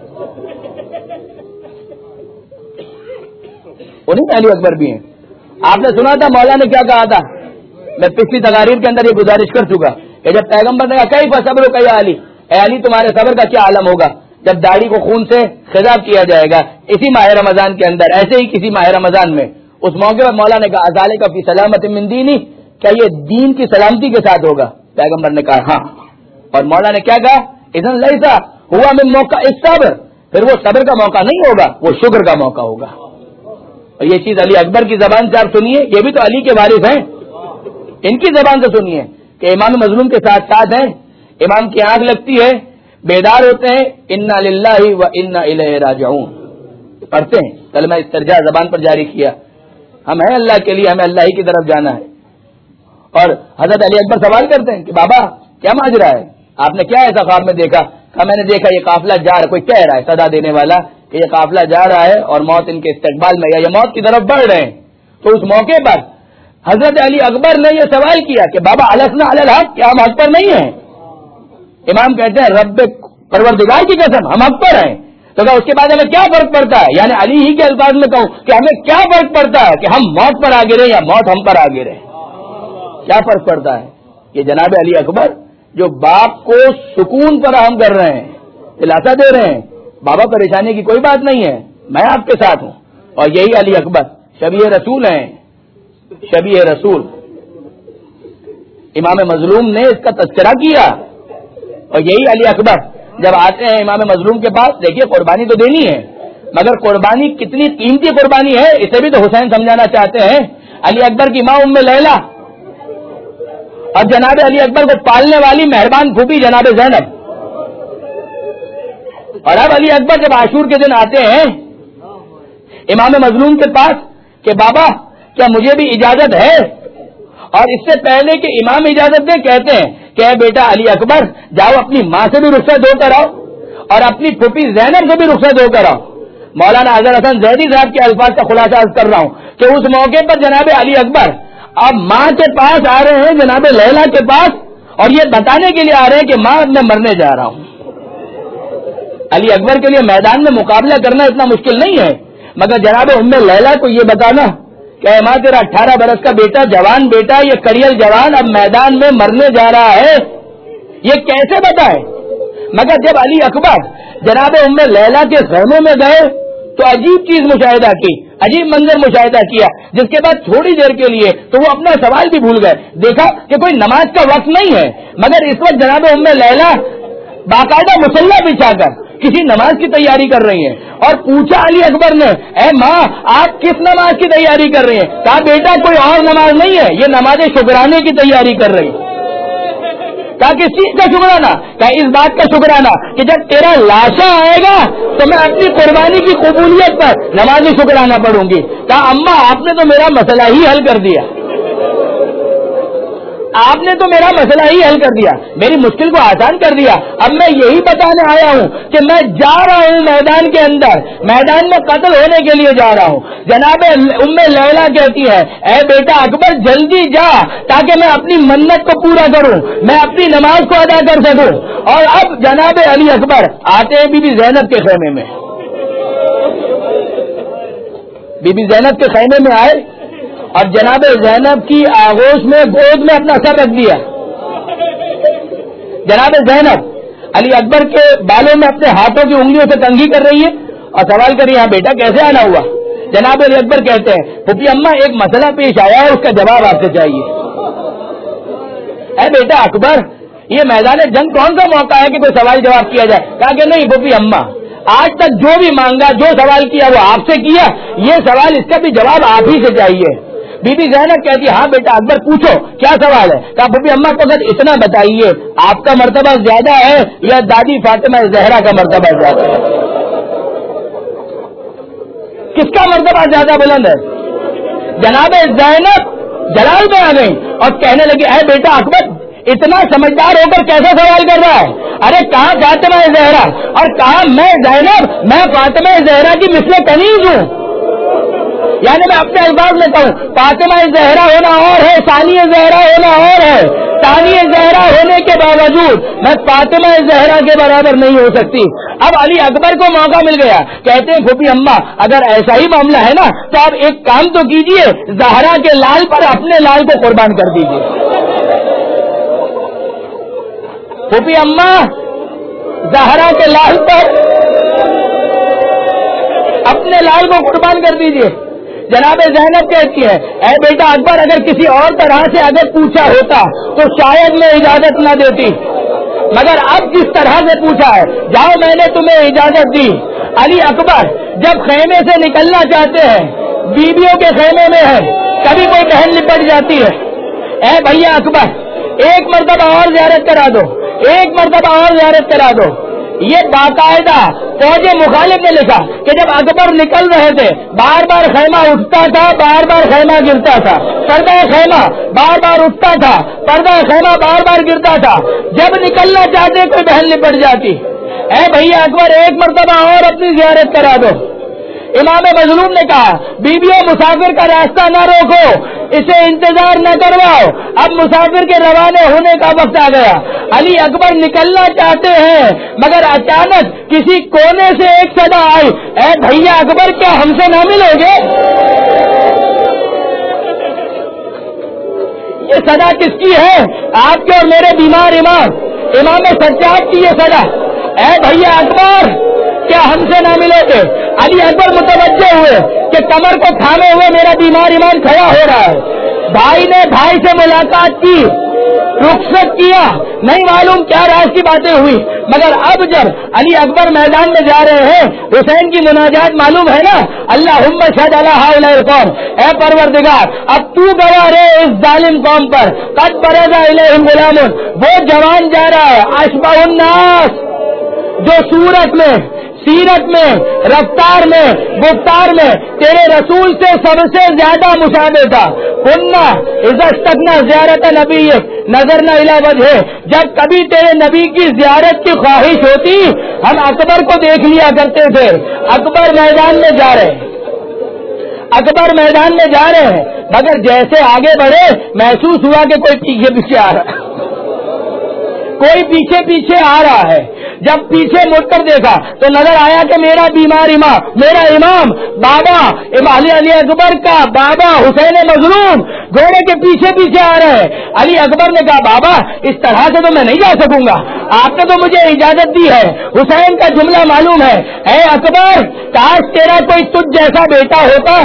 انہیں علی اکبر بھی ہیں. آپ نے سنا تھا مولا نے کیا کہا تھا؟ میں پچھلی تقاریر کے اندر یہ گزارش کر چکا کہ جب پیغمبر نے کہا کئی صبر کئی علی، اے علی تمہارے صبر کا کیا عالم ہوگا جب داڑھی کو خون سے خضاب کیا جائے گا اسی ماہ رمضان کے اندر، ایسے ہی کسی ماہ رمضان میں. اس موقع پر مولا نے کہا ازالے کا فی سلامت من دینی، کیا یہ دین کی سلامتی کے ساتھ ہوگا؟ پیغمبر نے کہا ہاں. اور مولا نے کیا کہا؟ اذن لیسا ہوا من موقع اس صبر، پھر وہ صبر کا موقع نہیں ہوگا، وہ شکر کا موقع ہوگا. اور یہ چیز علی اکبر کی زبان سے آپ سنیے، یہ بھی تو علی کے وارث ہیں، ان کی زبان سے سنیے کہ امام مظلوم کے ساتھ ساتھ ہیں. امام کی آنکھ لگتی ہے، بیدار ہوتے ہیں، انا للہ و انا الیہ راجعون پڑھتے ہیں، کلمہ استرجاع زبان پر جاری کیا، ہم ہیں اللہ کے لیے، ہمیں اللہ ہی کی طرف جانا ہے. اور حضرت علی اکبر سوال کرتے ہیں کہ بابا کیا ماجرا ہے، آپ نے کیا ایسا خواب میں دیکھا؟ کہا میں نے دیکھا یہ قافلہ جا رہا، کوئی کہہ رہا ہے صدا دینے والا کہ یہ قافلہ جا رہا ہے اور موت ان کے استقبال میں یا یہ موت کی طرف بڑھ رہے ہیں. تو اس موقع پر حضرت علی اکبر نے یہ سوال کیا کہ بابا السنا علی الحق، کیا ہم حق پر نہیں ہیں؟ امام کہتے ہیں رب پروردگار کی قسم ہم حق پر ہیں۔ تو کہ اس کے بعد ہمیں کیا فرق پڑتا ہے، یعنی علی ہی کے الفاظ میں کہوں کہ ہمیں کیا فرق پڑتا ہے کہ ہم موت پر آگے رہے یا موت ہم پر آگے رہے؟ کیا فرق پڑتا ہے کہ جناب علی اکبر جو باپ کو سکون فراہم کر رہے ہیں، دلاسا دے رہے ہیں، بابا پریشانی کی کوئی بات نہیں ہے، میں آپ کے ساتھ ہوں، اور یہی علی اکبر شبیہ رسول ہیں، شبیہ رسول۔ امام مظلوم نے اس کا تذکرہ کیا، اور یہی علی اکبر جب آتے ہیں امام مظلوم کے پاس، دیکھیے قربانی تو دینی ہے، مگر قربانی کتنی قیمتی قربانی ہے اسے بھی تو حسین سمجھانا چاہتے ہیں۔ علی اکبر کی ماں ام لیلا اور جناب علی اکبر کو پالنے والی مہربان پھوپھی جناب زینب، اور اب علی اکبر جب عاشور کے دن آتے ہیں امام مظلوم کے پاس کہ بابا کیا مجھے بھی اجازت ہے، اور اس سے پہلے کہ امام اجازت دیں کہتے ہیں کہ اے بیٹا علی اکبر جاؤ اپنی ماں سے بھی رخصت ہو کر آؤ اور اپنی پھوپھی زینب سے بھی رخصت ہو کر آؤ۔ مولانا اظہر حسن زیدی صاحب کے الفاظ کا خلاصہ عرض کر رہا ہوں کہ اس موقع پر جناب علی اکبر اب ماں کے پاس آ رہے ہیں، جناب لیلا کے پاس، اور یہ بتانے کے لیے آ رہے ہیں کہ ماں میں مرنے جا رہا ہوں۔ علی اکبر کے لیے میدان میں مقابلہ کرنا اتنا مشکل نہیں ہے، مگر جناب ام لیلا کو یہ بتانا کہ اے ماں تیرا اٹھارہ برس کا بیٹا، جوان بیٹا، یہ کڑیل جوان اب میدان میں مرنے جا رہا ہے، یہ کیسے بتائے؟ مگر جب علی اکبر جناب ام لیلا کے خیمے میں گئے تو عجیب چیز مشاہدہ کی، عجیب منظر مشاہدہ کیا، جس کے بعد تھوڑی دیر کے لیے تو وہ اپنا سوال بھی بھول گئے۔ دیکھا کہ کوئی نماز کا وقت نہیں ہے، مگر اس وقت جناب ام لیلا باقاعدہ مصلی بچھا کر کسی نماز کی تیاری کر رہی ہیں، اور پوچھا علی اکبر نے اے ماں آپ کس نماز کی تیاری کر رہی ہیں؟ کہا بیٹا کوئی اور نماز نہیں ہے، یہ نماز شکرانے کی تیاری کر رہی ہے۔ کہا کس چیز کا شکرانہ؟ کہا اس بات کا شکرانہ کہ جب تیرا لاشا آئے گا تو میں اپنی قربانی کی قبولیت پر نماز شکرانہ پڑھوں گی۔ کہا اماں آپ نے تو میرا مسئلہ ہی حل کر دیا، آپ نے تو میرا مسئلہ ہی حل کر دیا، میری مشکل کو آسان کر دیا۔ اب میں یہی بتانے آیا ہوں کہ میں جا رہا ہوں میدان کے اندر، میدان میں قتل ہونے کے لیے جا رہا ہوں۔ جناب ام لیلا کہتی ہے اے بیٹا اکبر جلدی جا تاکہ میں اپنی منت کو پورا کروں، میں اپنی نماز کو ادا کر سکوں۔ اور اب جناب علی اکبر آتے ہیں بی بی زینب کے خیمے میں، بی بی زینب کے خیمے میں آئے اور جناب زینب کی آغوش میں گود میں اپنا سر رکھ دیا۔ جناب زینب علی اکبر کے بالوں میں اپنے ہاتھوں کی انگلیوں سے کنگھی کر رہی ہے اور سوال کر رہی ہے بیٹا کیسے آنا ہوا؟ جناب علی اکبر کہتے ہیں پھوپھی اماں ایک مسئلہ پیش آیا ہے، اس کا جواب آپ سے چاہیے۔ اے بیٹا اکبر یہ میدان جنگ کون سا موقع ہے کہ کوئی سوال جواب کیا جائے؟ کہا کہ نہیں پھوپھی اماں آج تک جو بھی مانگا، جو سوال کیا وہ آپ سے کیا، یہ سوال اس کا بھی جواب آپ ہی سے چاہیے۔ بی بی زینب کہتی ہاں بیٹا اکبر پوچھو کیا سوال ہے؟ کہا پھوپھی اماں کو بس اتنا بتائیے آپ کا مرتبہ زیادہ ہے یا دادی فاطمہ زہرا کا مرتبہ زیادہ ہے؟ کس کا مرتبہ زیادہ بلند ہے؟ جناب زینب جلال میں آ گئی اور کہنے لگی اے بیٹا اکبر اتنا سمجھدار ہو کر کیسا سوال کر رہا ہے؟ ارے کہاں فاطمہ زہرا اور کہاں میں زینب، میں فاطمہ زہرا کی مثل کنیز ہوں۔ یعنی میں اپنے الفاظ میں کہوں فاطمہ زہرا ہونا اور ہے، ثانی زہرا ہونا اور ہے، ثانی زہرا ہونے کے باوجود میں فاطمہ زہرا کے برابر نہیں ہو سکتی۔ اب علی اکبر کو موقع مل گیا، کہتے ہیں پھوپھی اماں اگر ایسا ہی معاملہ ہے نا تو آپ ایک کام تو کیجئے، زہرا کے لال پر اپنے لال کو قربان کر دیجئے۔ پھوپھی اماں زہرا کے لال پر اپنے لال کو قربان کر دیجئے۔ جناب زینب کہتی ہے اے بیٹا اکبر اگر کسی اور طرح سے اگر پوچھا ہوتا تو شاید میں اجازت نہ دیتی، مگر اب جس طرح سے پوچھا ہے جاؤ میں نے تمہیں اجازت دی۔ علی اکبر جب خیمے سے نکلنا چاہتے ہیں، بیویوں کے خیمے میں ہے، کبھی کوئی بہن لپٹ جاتی ہے، اے بھیا اکبر ایک مرتبہ اور زیارت کرا دو، ایک مرتبہ اور زیارت کرا دو۔ یہ باقاعدہ فوج مخالف نے لکھا کہ جب اکبر نکل رہے تھے بار بار خیمہ اٹھتا تھا، بار بار خیمہ گرتا تھا، پردہ خیمہ بار بار اٹھتا تھا، پردہ خیمہ بار بار گرتا تھا، جب نکلنا چاہتے کوئی بہن لپٹ جاتی۔ اے بھیا اکبر ایک مرتبہ اور اپنی زیارت کرا دو، امام مظلوم نے کہا بیویوں مسافر کا راستہ نہ روکو, اسے انتظار نہ کرواؤ, اب مسافر کے روانہ ہونے کا وقت آ گیا. علی اکبر نکلنا چاہتے ہیں مگر اچانک کسی کونے سے ایک صدا آئی, اے بھیا اکبر کیا ہم سے نہ ملو گے؟ یہ صدا کس کی ہے؟ آپ کے اور میرے بیمار امام امام سجاد کی یہ صدا, اے بھیا اکبر کیا ہم سے نہ ملو گے؟ علی اکبر متوجہ ہوئے کہ کمر کو تھامے ہوئے میرا بیمار ایمان کھڑا ہو رہا ہے. بھائی نے بھائی سے ملاقات کی, رخصت کیا, نہیں معلوم کیا راز کی باتیں ہوئی, مگر اب جب علی اکبر میدان میں جا رہے ہیں حسین کی مناجات معلوم ہے نا, اللہم شہد علی ہؤلاء القوم, اے پروردگار اب تو گواہ رہے اس ظالم قوم پر, قد برز الیہم غلام, وہ جوان جا رہا ہے اشبہ الناس جو صورت میں, سیرت میں, رفتار میں, گفتار میں تیرے رسول سے سب سے زیادہ مشابہ تھا. کننا اذا اشتقنا زیارت نبی نظرنا الی وجہ, جب کبھی تیرے نبی کی زیارت کی خواہش ہوتی ہم اکبر کو دیکھ لیا کرتے تھے. اکبر میدان میں جا رہے اکبر میدان میں جا رہے ہیں مگر جیسے آگے بڑھے محسوس ہوا کہ کوئی پیچھے پیچھے آ رہا ہے, کوئی پیچھے پیچھے آ رہا ہے. جب پیچھے مڑ کر دیکھا تو نظر آیا کہ میرا بیمار امام میرا امام بابا علی علی اکبر کا بابا حسین مظلوم گھوڑے کے پیچھے پیچھے آ رہے ہیں. علی اکبر نے کہا بابا اس طرح سے تو میں نہیں جا سکوں گا, آپ نے تو مجھے اجازت دی ہے. حسین کا جملہ معلوم ہے, اے اکبر کاش تیرا کوئی تجھ جیسا بیٹا ہوتا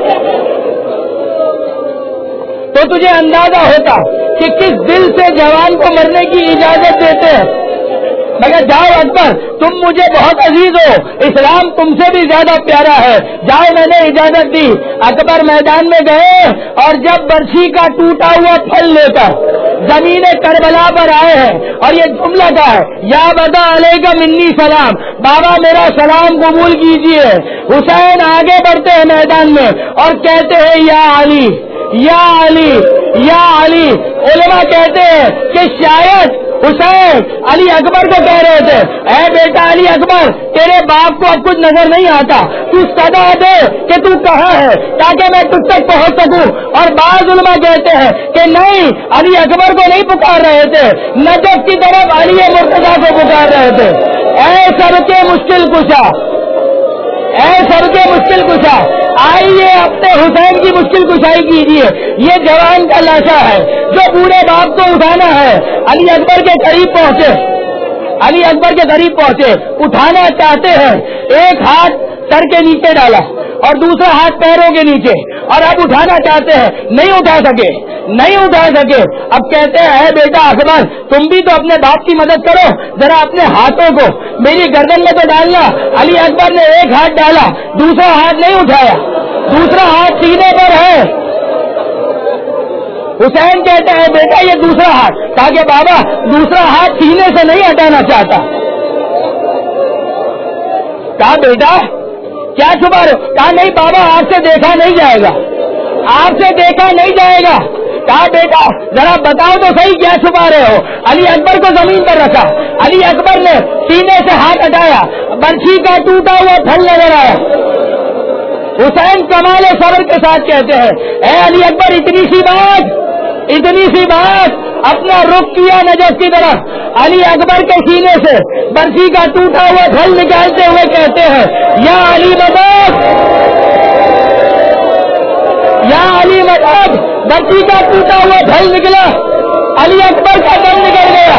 تو تجھے اندازہ ہوتا کہ کس دل سے جوان کو مرنے کی اجازت دیتے ہیں. مگر جاؤ اکبر تم مجھے بہت عزیز ہو, اسلام تم سے بھی زیادہ پیارا ہے, جاؤ میں نے اجازت دی. اکبر میدان میں گئے اور جب برچھی کا ٹوٹا ہوا پھل لے کر زمین کربلا پر آئے ہیں اور یہ جملہ کا ہے یا بدا علیکہ منی سلام, بابا میرا سلام قبول کیجئے. حسین آگے بڑھتے ہیں میدان میں اور کہتے ہیں یا علی یا علی یا علی. علماء کہتے ہیں کہ شاید حسین علی اکبر کو کہہ رہے تھے اے بیٹا علی اکبر تیرے باپ کو اب کچھ نظر نہیں آتا, تو صدا دے کہ تو کہاں ہے تاکہ میں تجھ تک پہنچ سکوں. اور بعض علماء کہتے ہیں کہ نہیں علی اکبر کو نہیں پکار رہے تھے, نجف کی طرف علی مرتضیٰ کو پکار رہے تھے. اے سب کے مشکل کشا اے سب کے مشکل کشا آئیے اپنے حسین کی مشکل کشائی کیجیے. یہ جوان کا لاشا ہے جو بوڑھے باپ کو اٹھانا ہے. علی اکبر کے قریب پہنچے علی اکبر کے قریب پہنچے اٹھانا چاہتے ہیں, ایک ہاتھ سر کے نیچے ڈالا اور دوسرا ہاتھ پیروں کے نیچے, اور اب اٹھانا چاہتے ہیں, نہیں اٹھا سکے نہیں اٹھا سکے. اب کہتے ہیں اے بیٹا اکبر تم بھی تو اپنے باپ کی مدد کرو, ذرا اپنے ہاتھوں کو میری گردن میں تو ڈالنا. علی اکبر نے ایک ہاتھ ڈالا, دوسرا ہاتھ نہیں اٹھایا, دوسرا ہاتھ سینے پر ہے. حسین کہتے ہیں بیٹا یہ دوسرا ہاتھ, تاکہ بابا دوسرا ہاتھ سینے سے نہیں ہٹانا چاہتا. کہا بیٹا کیا چھپا رہے ہو؟ کہا نہیں بابا آپ سے دیکھا نہیں جائے گا, آپ سے دیکھا نہیں جائے گا. کہا بیٹا ذرا بتاؤ تو صحیح کیا چھپا رہے ہو. علی اکبر کو زمین پر رکھا, علی اکبر نے سینے سے ہاتھ ہٹایا, برچھی کا ٹوٹا ہوا پھل نظر آیا. حسین کمال صبر کے ساتھ کہتے ہیں اے علی اکبر اتنی سی بات اتنی سی بات اپنا رخ کیا نجف کی طرف. علی اکبر کے سینے سے برچھی کا ٹوٹا ہوا پھل نکالتے ہوئے کہتے ہیں یا علی مدد یا علی مدد. برچھی کا ٹوٹا ہوا پھل نکلا, علی اکبر کا دم نکل گیا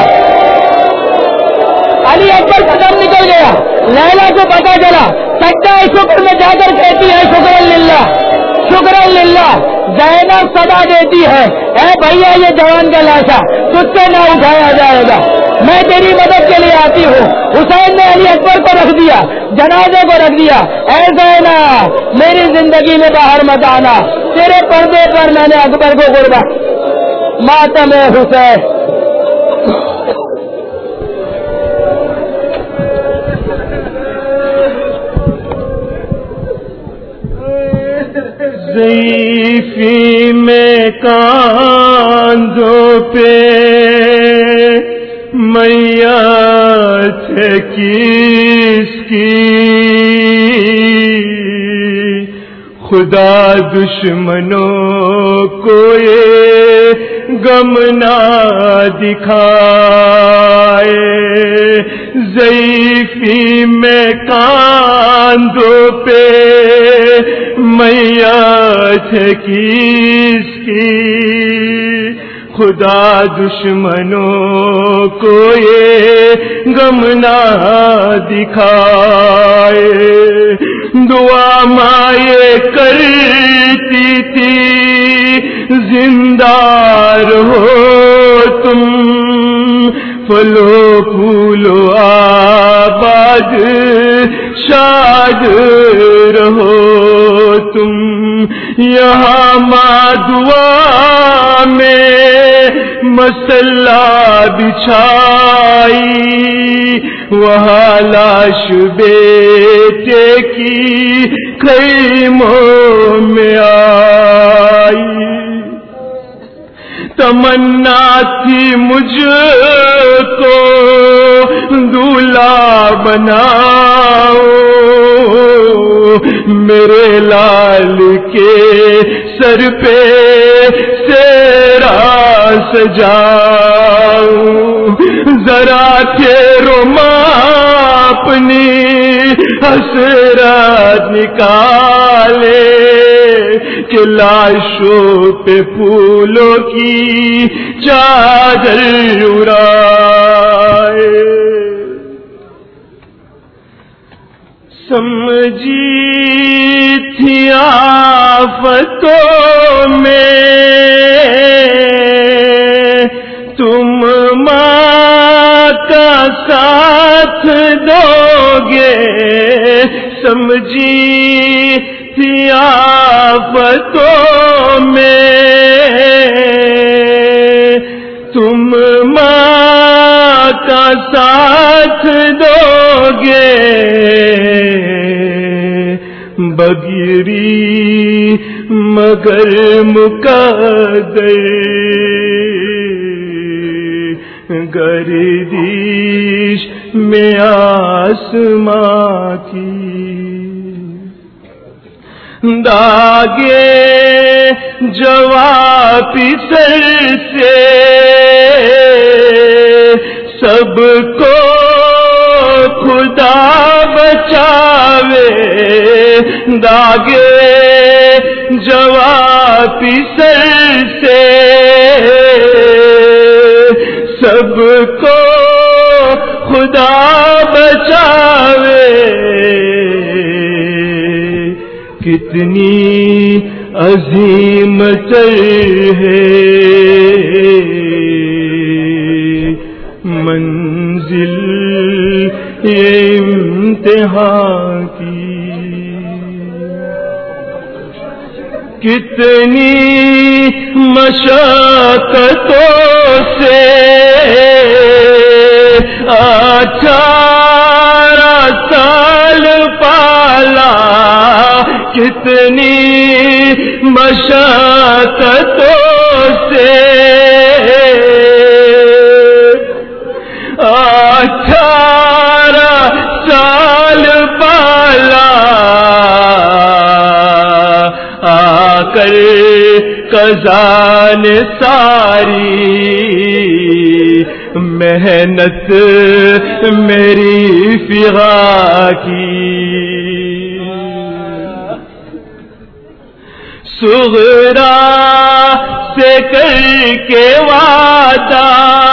علی اکبر کا دم نکل گیا. لیلا کو پتا چلا, سجدہ شکر میں جا کر کہتی ہے شکر للہ شکر للہ. زینب صدا دیتی ہے اے بھیا یہ جوان کا لاشا تجھ سے نہ اٹھایا جائے گا, میں تیری مدد کے لیے آتی ہوں. حسین نے علی اکبر کو رکھ دیا, جنازے کو رکھ دیا. اے زینب میری زندگی میں باہر مت آنا, تیرے پردے پر میں نے اکبر کو قربان. ماتم حسین. ضعیفی میں کاندھوں پہ میت کس کی خدا دشمنوں کو یہ غم نہ دکھائے، ضعیفی میں کاندھوں پہ میت ہے کس کی، خدا دشمنوں کو یہ غم نہ دکھائے۔ دعا مائے کرتی تھی زندہ رہو تم، پھلو پھولو آباد شاد رہو تم، یہاں ماں دعا میں مسلح بچھائی، وہاں لاش بیٹے کی خیموں میں آئی۔ تمنا تھی مجھ کو دولہا بناؤ، میرے لال کے سر پہ سیرا سجاؤ، ذرا ٹھہرو ماں اپنی حسرت نکالے، کہ لاشوں پہ پھولوں کی چادر اڑائے۔ سمجھی تھی آفتوں میں تم ماں کا ساتھ دو گے، سمجھی تھی آفتوں میں تم ماں کا ساتھ دو گے، بگری مگر مقدر گردش میں آسماں کی، داغے جواب سر سے سب کو خدا بچاوے، داغے جواب سر سے سب کو خدا بچاوے، کتنی عظیم تر ہے منزل یہ امتحان کی، کتنی مشقتوں سے اٹھارہ سال پالا، کتنی مشقتوں سے اٹھارہ سال پالا، آ کر قضا نے ساری محنت میری فغا کی، صغرا سے کر کے وعدہ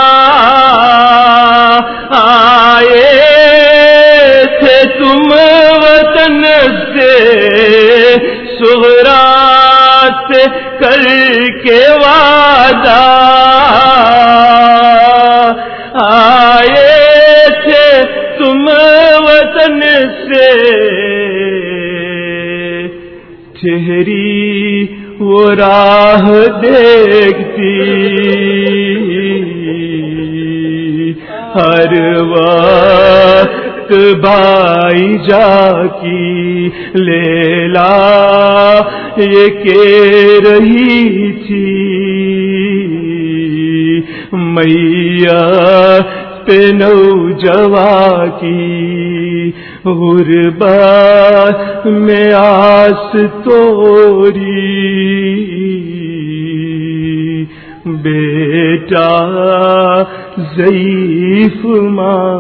آئے تھے تم وطن سے، صغرا سے کر کے وعدہ آئے تھے تم وطن سے، ٹھہری وہ راہ دیکھتی ہر وقت بائی جا کی، لیلا یہ کہہ رہی تھی، میاں پہ نوجواں کی غربت میں آس توری بیٹا ضعیف ماں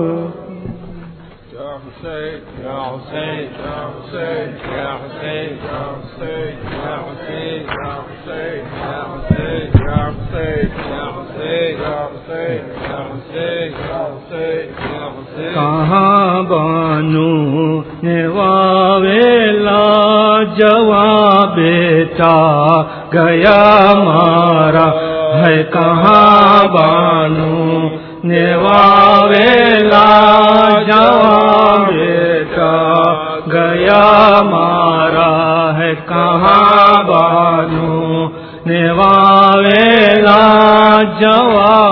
کہاں بانو نواویلا جواں بیٹا گیا مارا ہے کہاں بانو نواویلا جواں بیٹا گیا مارا ہے کہاں بانو نواویلا جواں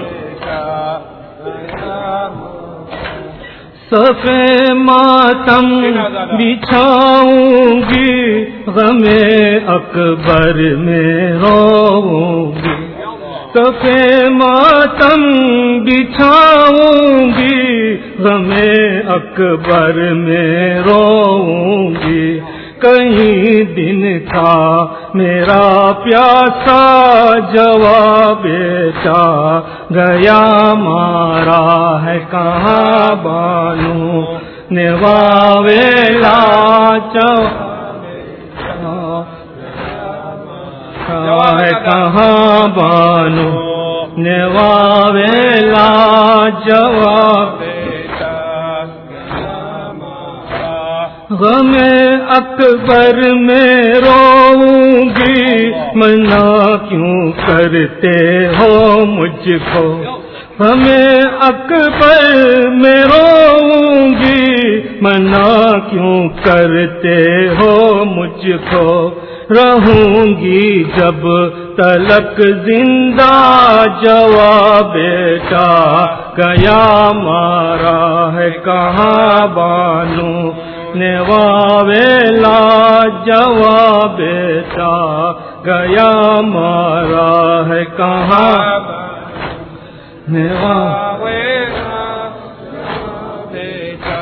صفے ماتم بچھاؤں گی غم اکبر میں روؤں گی صفے ماتم بچھاؤں گی غم اکبر میں روؤں گی کہیں دن تھا میرا پیاسا جواب بیٹا گیا مارا ہے کہاں بانو نواویلا ہے کہاں بانو نواویلا جواب غم اکبر میں روؤں گی منع کیوں کرتے ہو مجھ کو غم اکبر میں روؤں گی منع کیوں کرتے ہو مجھ کو رہوں گی جب تلک زندہ جواب بیٹا گیا مارا ہے کہاں بانو نواویلا جواب بیٹا گیا مارا ہے کہاں نواویلا بیٹا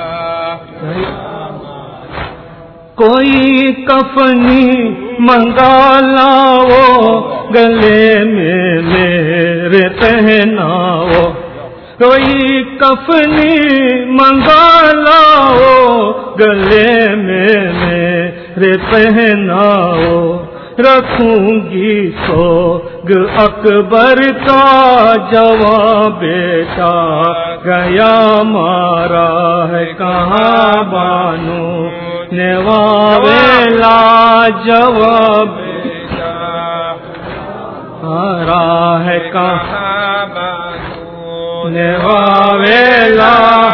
کوئی کفنی منگا لاؤ گلے میں میرے پہناؤ کوئی کفنی منگا لاؤ گلے میں میرے پہناؤ رکھوں گی سوگ اکبر کا جواب بیٹا گیا مارا ہے کہاں بانو نواویلا جواب بیٹا مارا ہے کہاں بانو نواویلا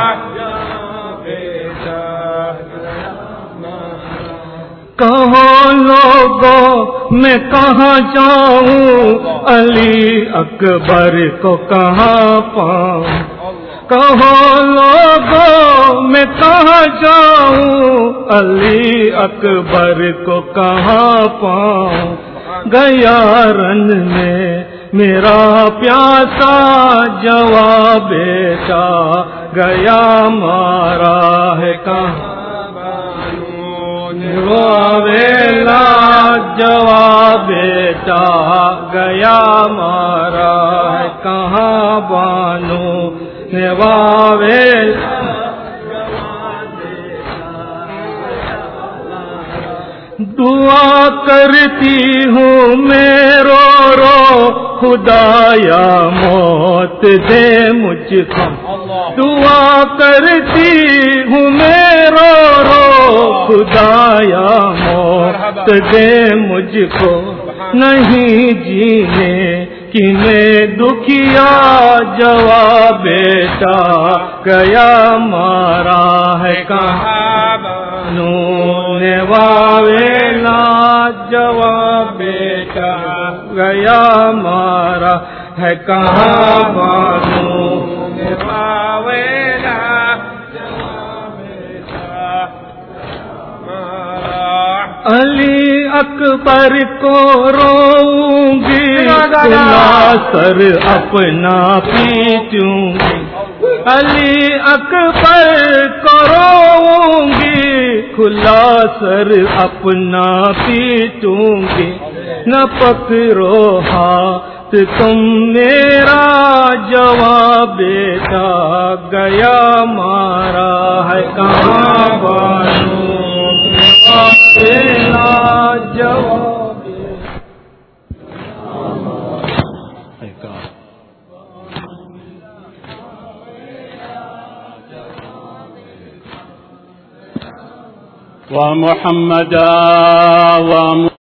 کہو لوگوں میں کہاں جاؤں علی اکبر کو کہاں پاؤں کہو لوگوں میں کہاں جاؤں علی اکبر کو کہاں پاؤں گیا رن میں میرا پیاسا جواب بیٹا گیا مارا ہے کہاں نواویلا جواب بیٹا گیا مارا ہے کہاں بانو نواویلا دعا کرتی ہوں میں رو رو خدایا موت دے مجھ کو دعا کرتی ہوں میں رو رو خدایا موت دے مجھ کو نہیں جینے کہ میں دکھیا جواب بیٹا گیا مارا ہے کہاں بانو نواویلا جواب بیٹا گیا مارا ہے کہاں بانو نواویلا جواب بیٹا علی اکبر کو روؤں گی سر اپنا پیٹوں گی علی اکبر کو روؤں گی، کھلا سر اپنا پیٹوں گی، نہ پکڑو ہاتھ تم میرا، جواب بیٹا گیا مارا ہے کہاں بانو تیرا جواب۔ ومحمدا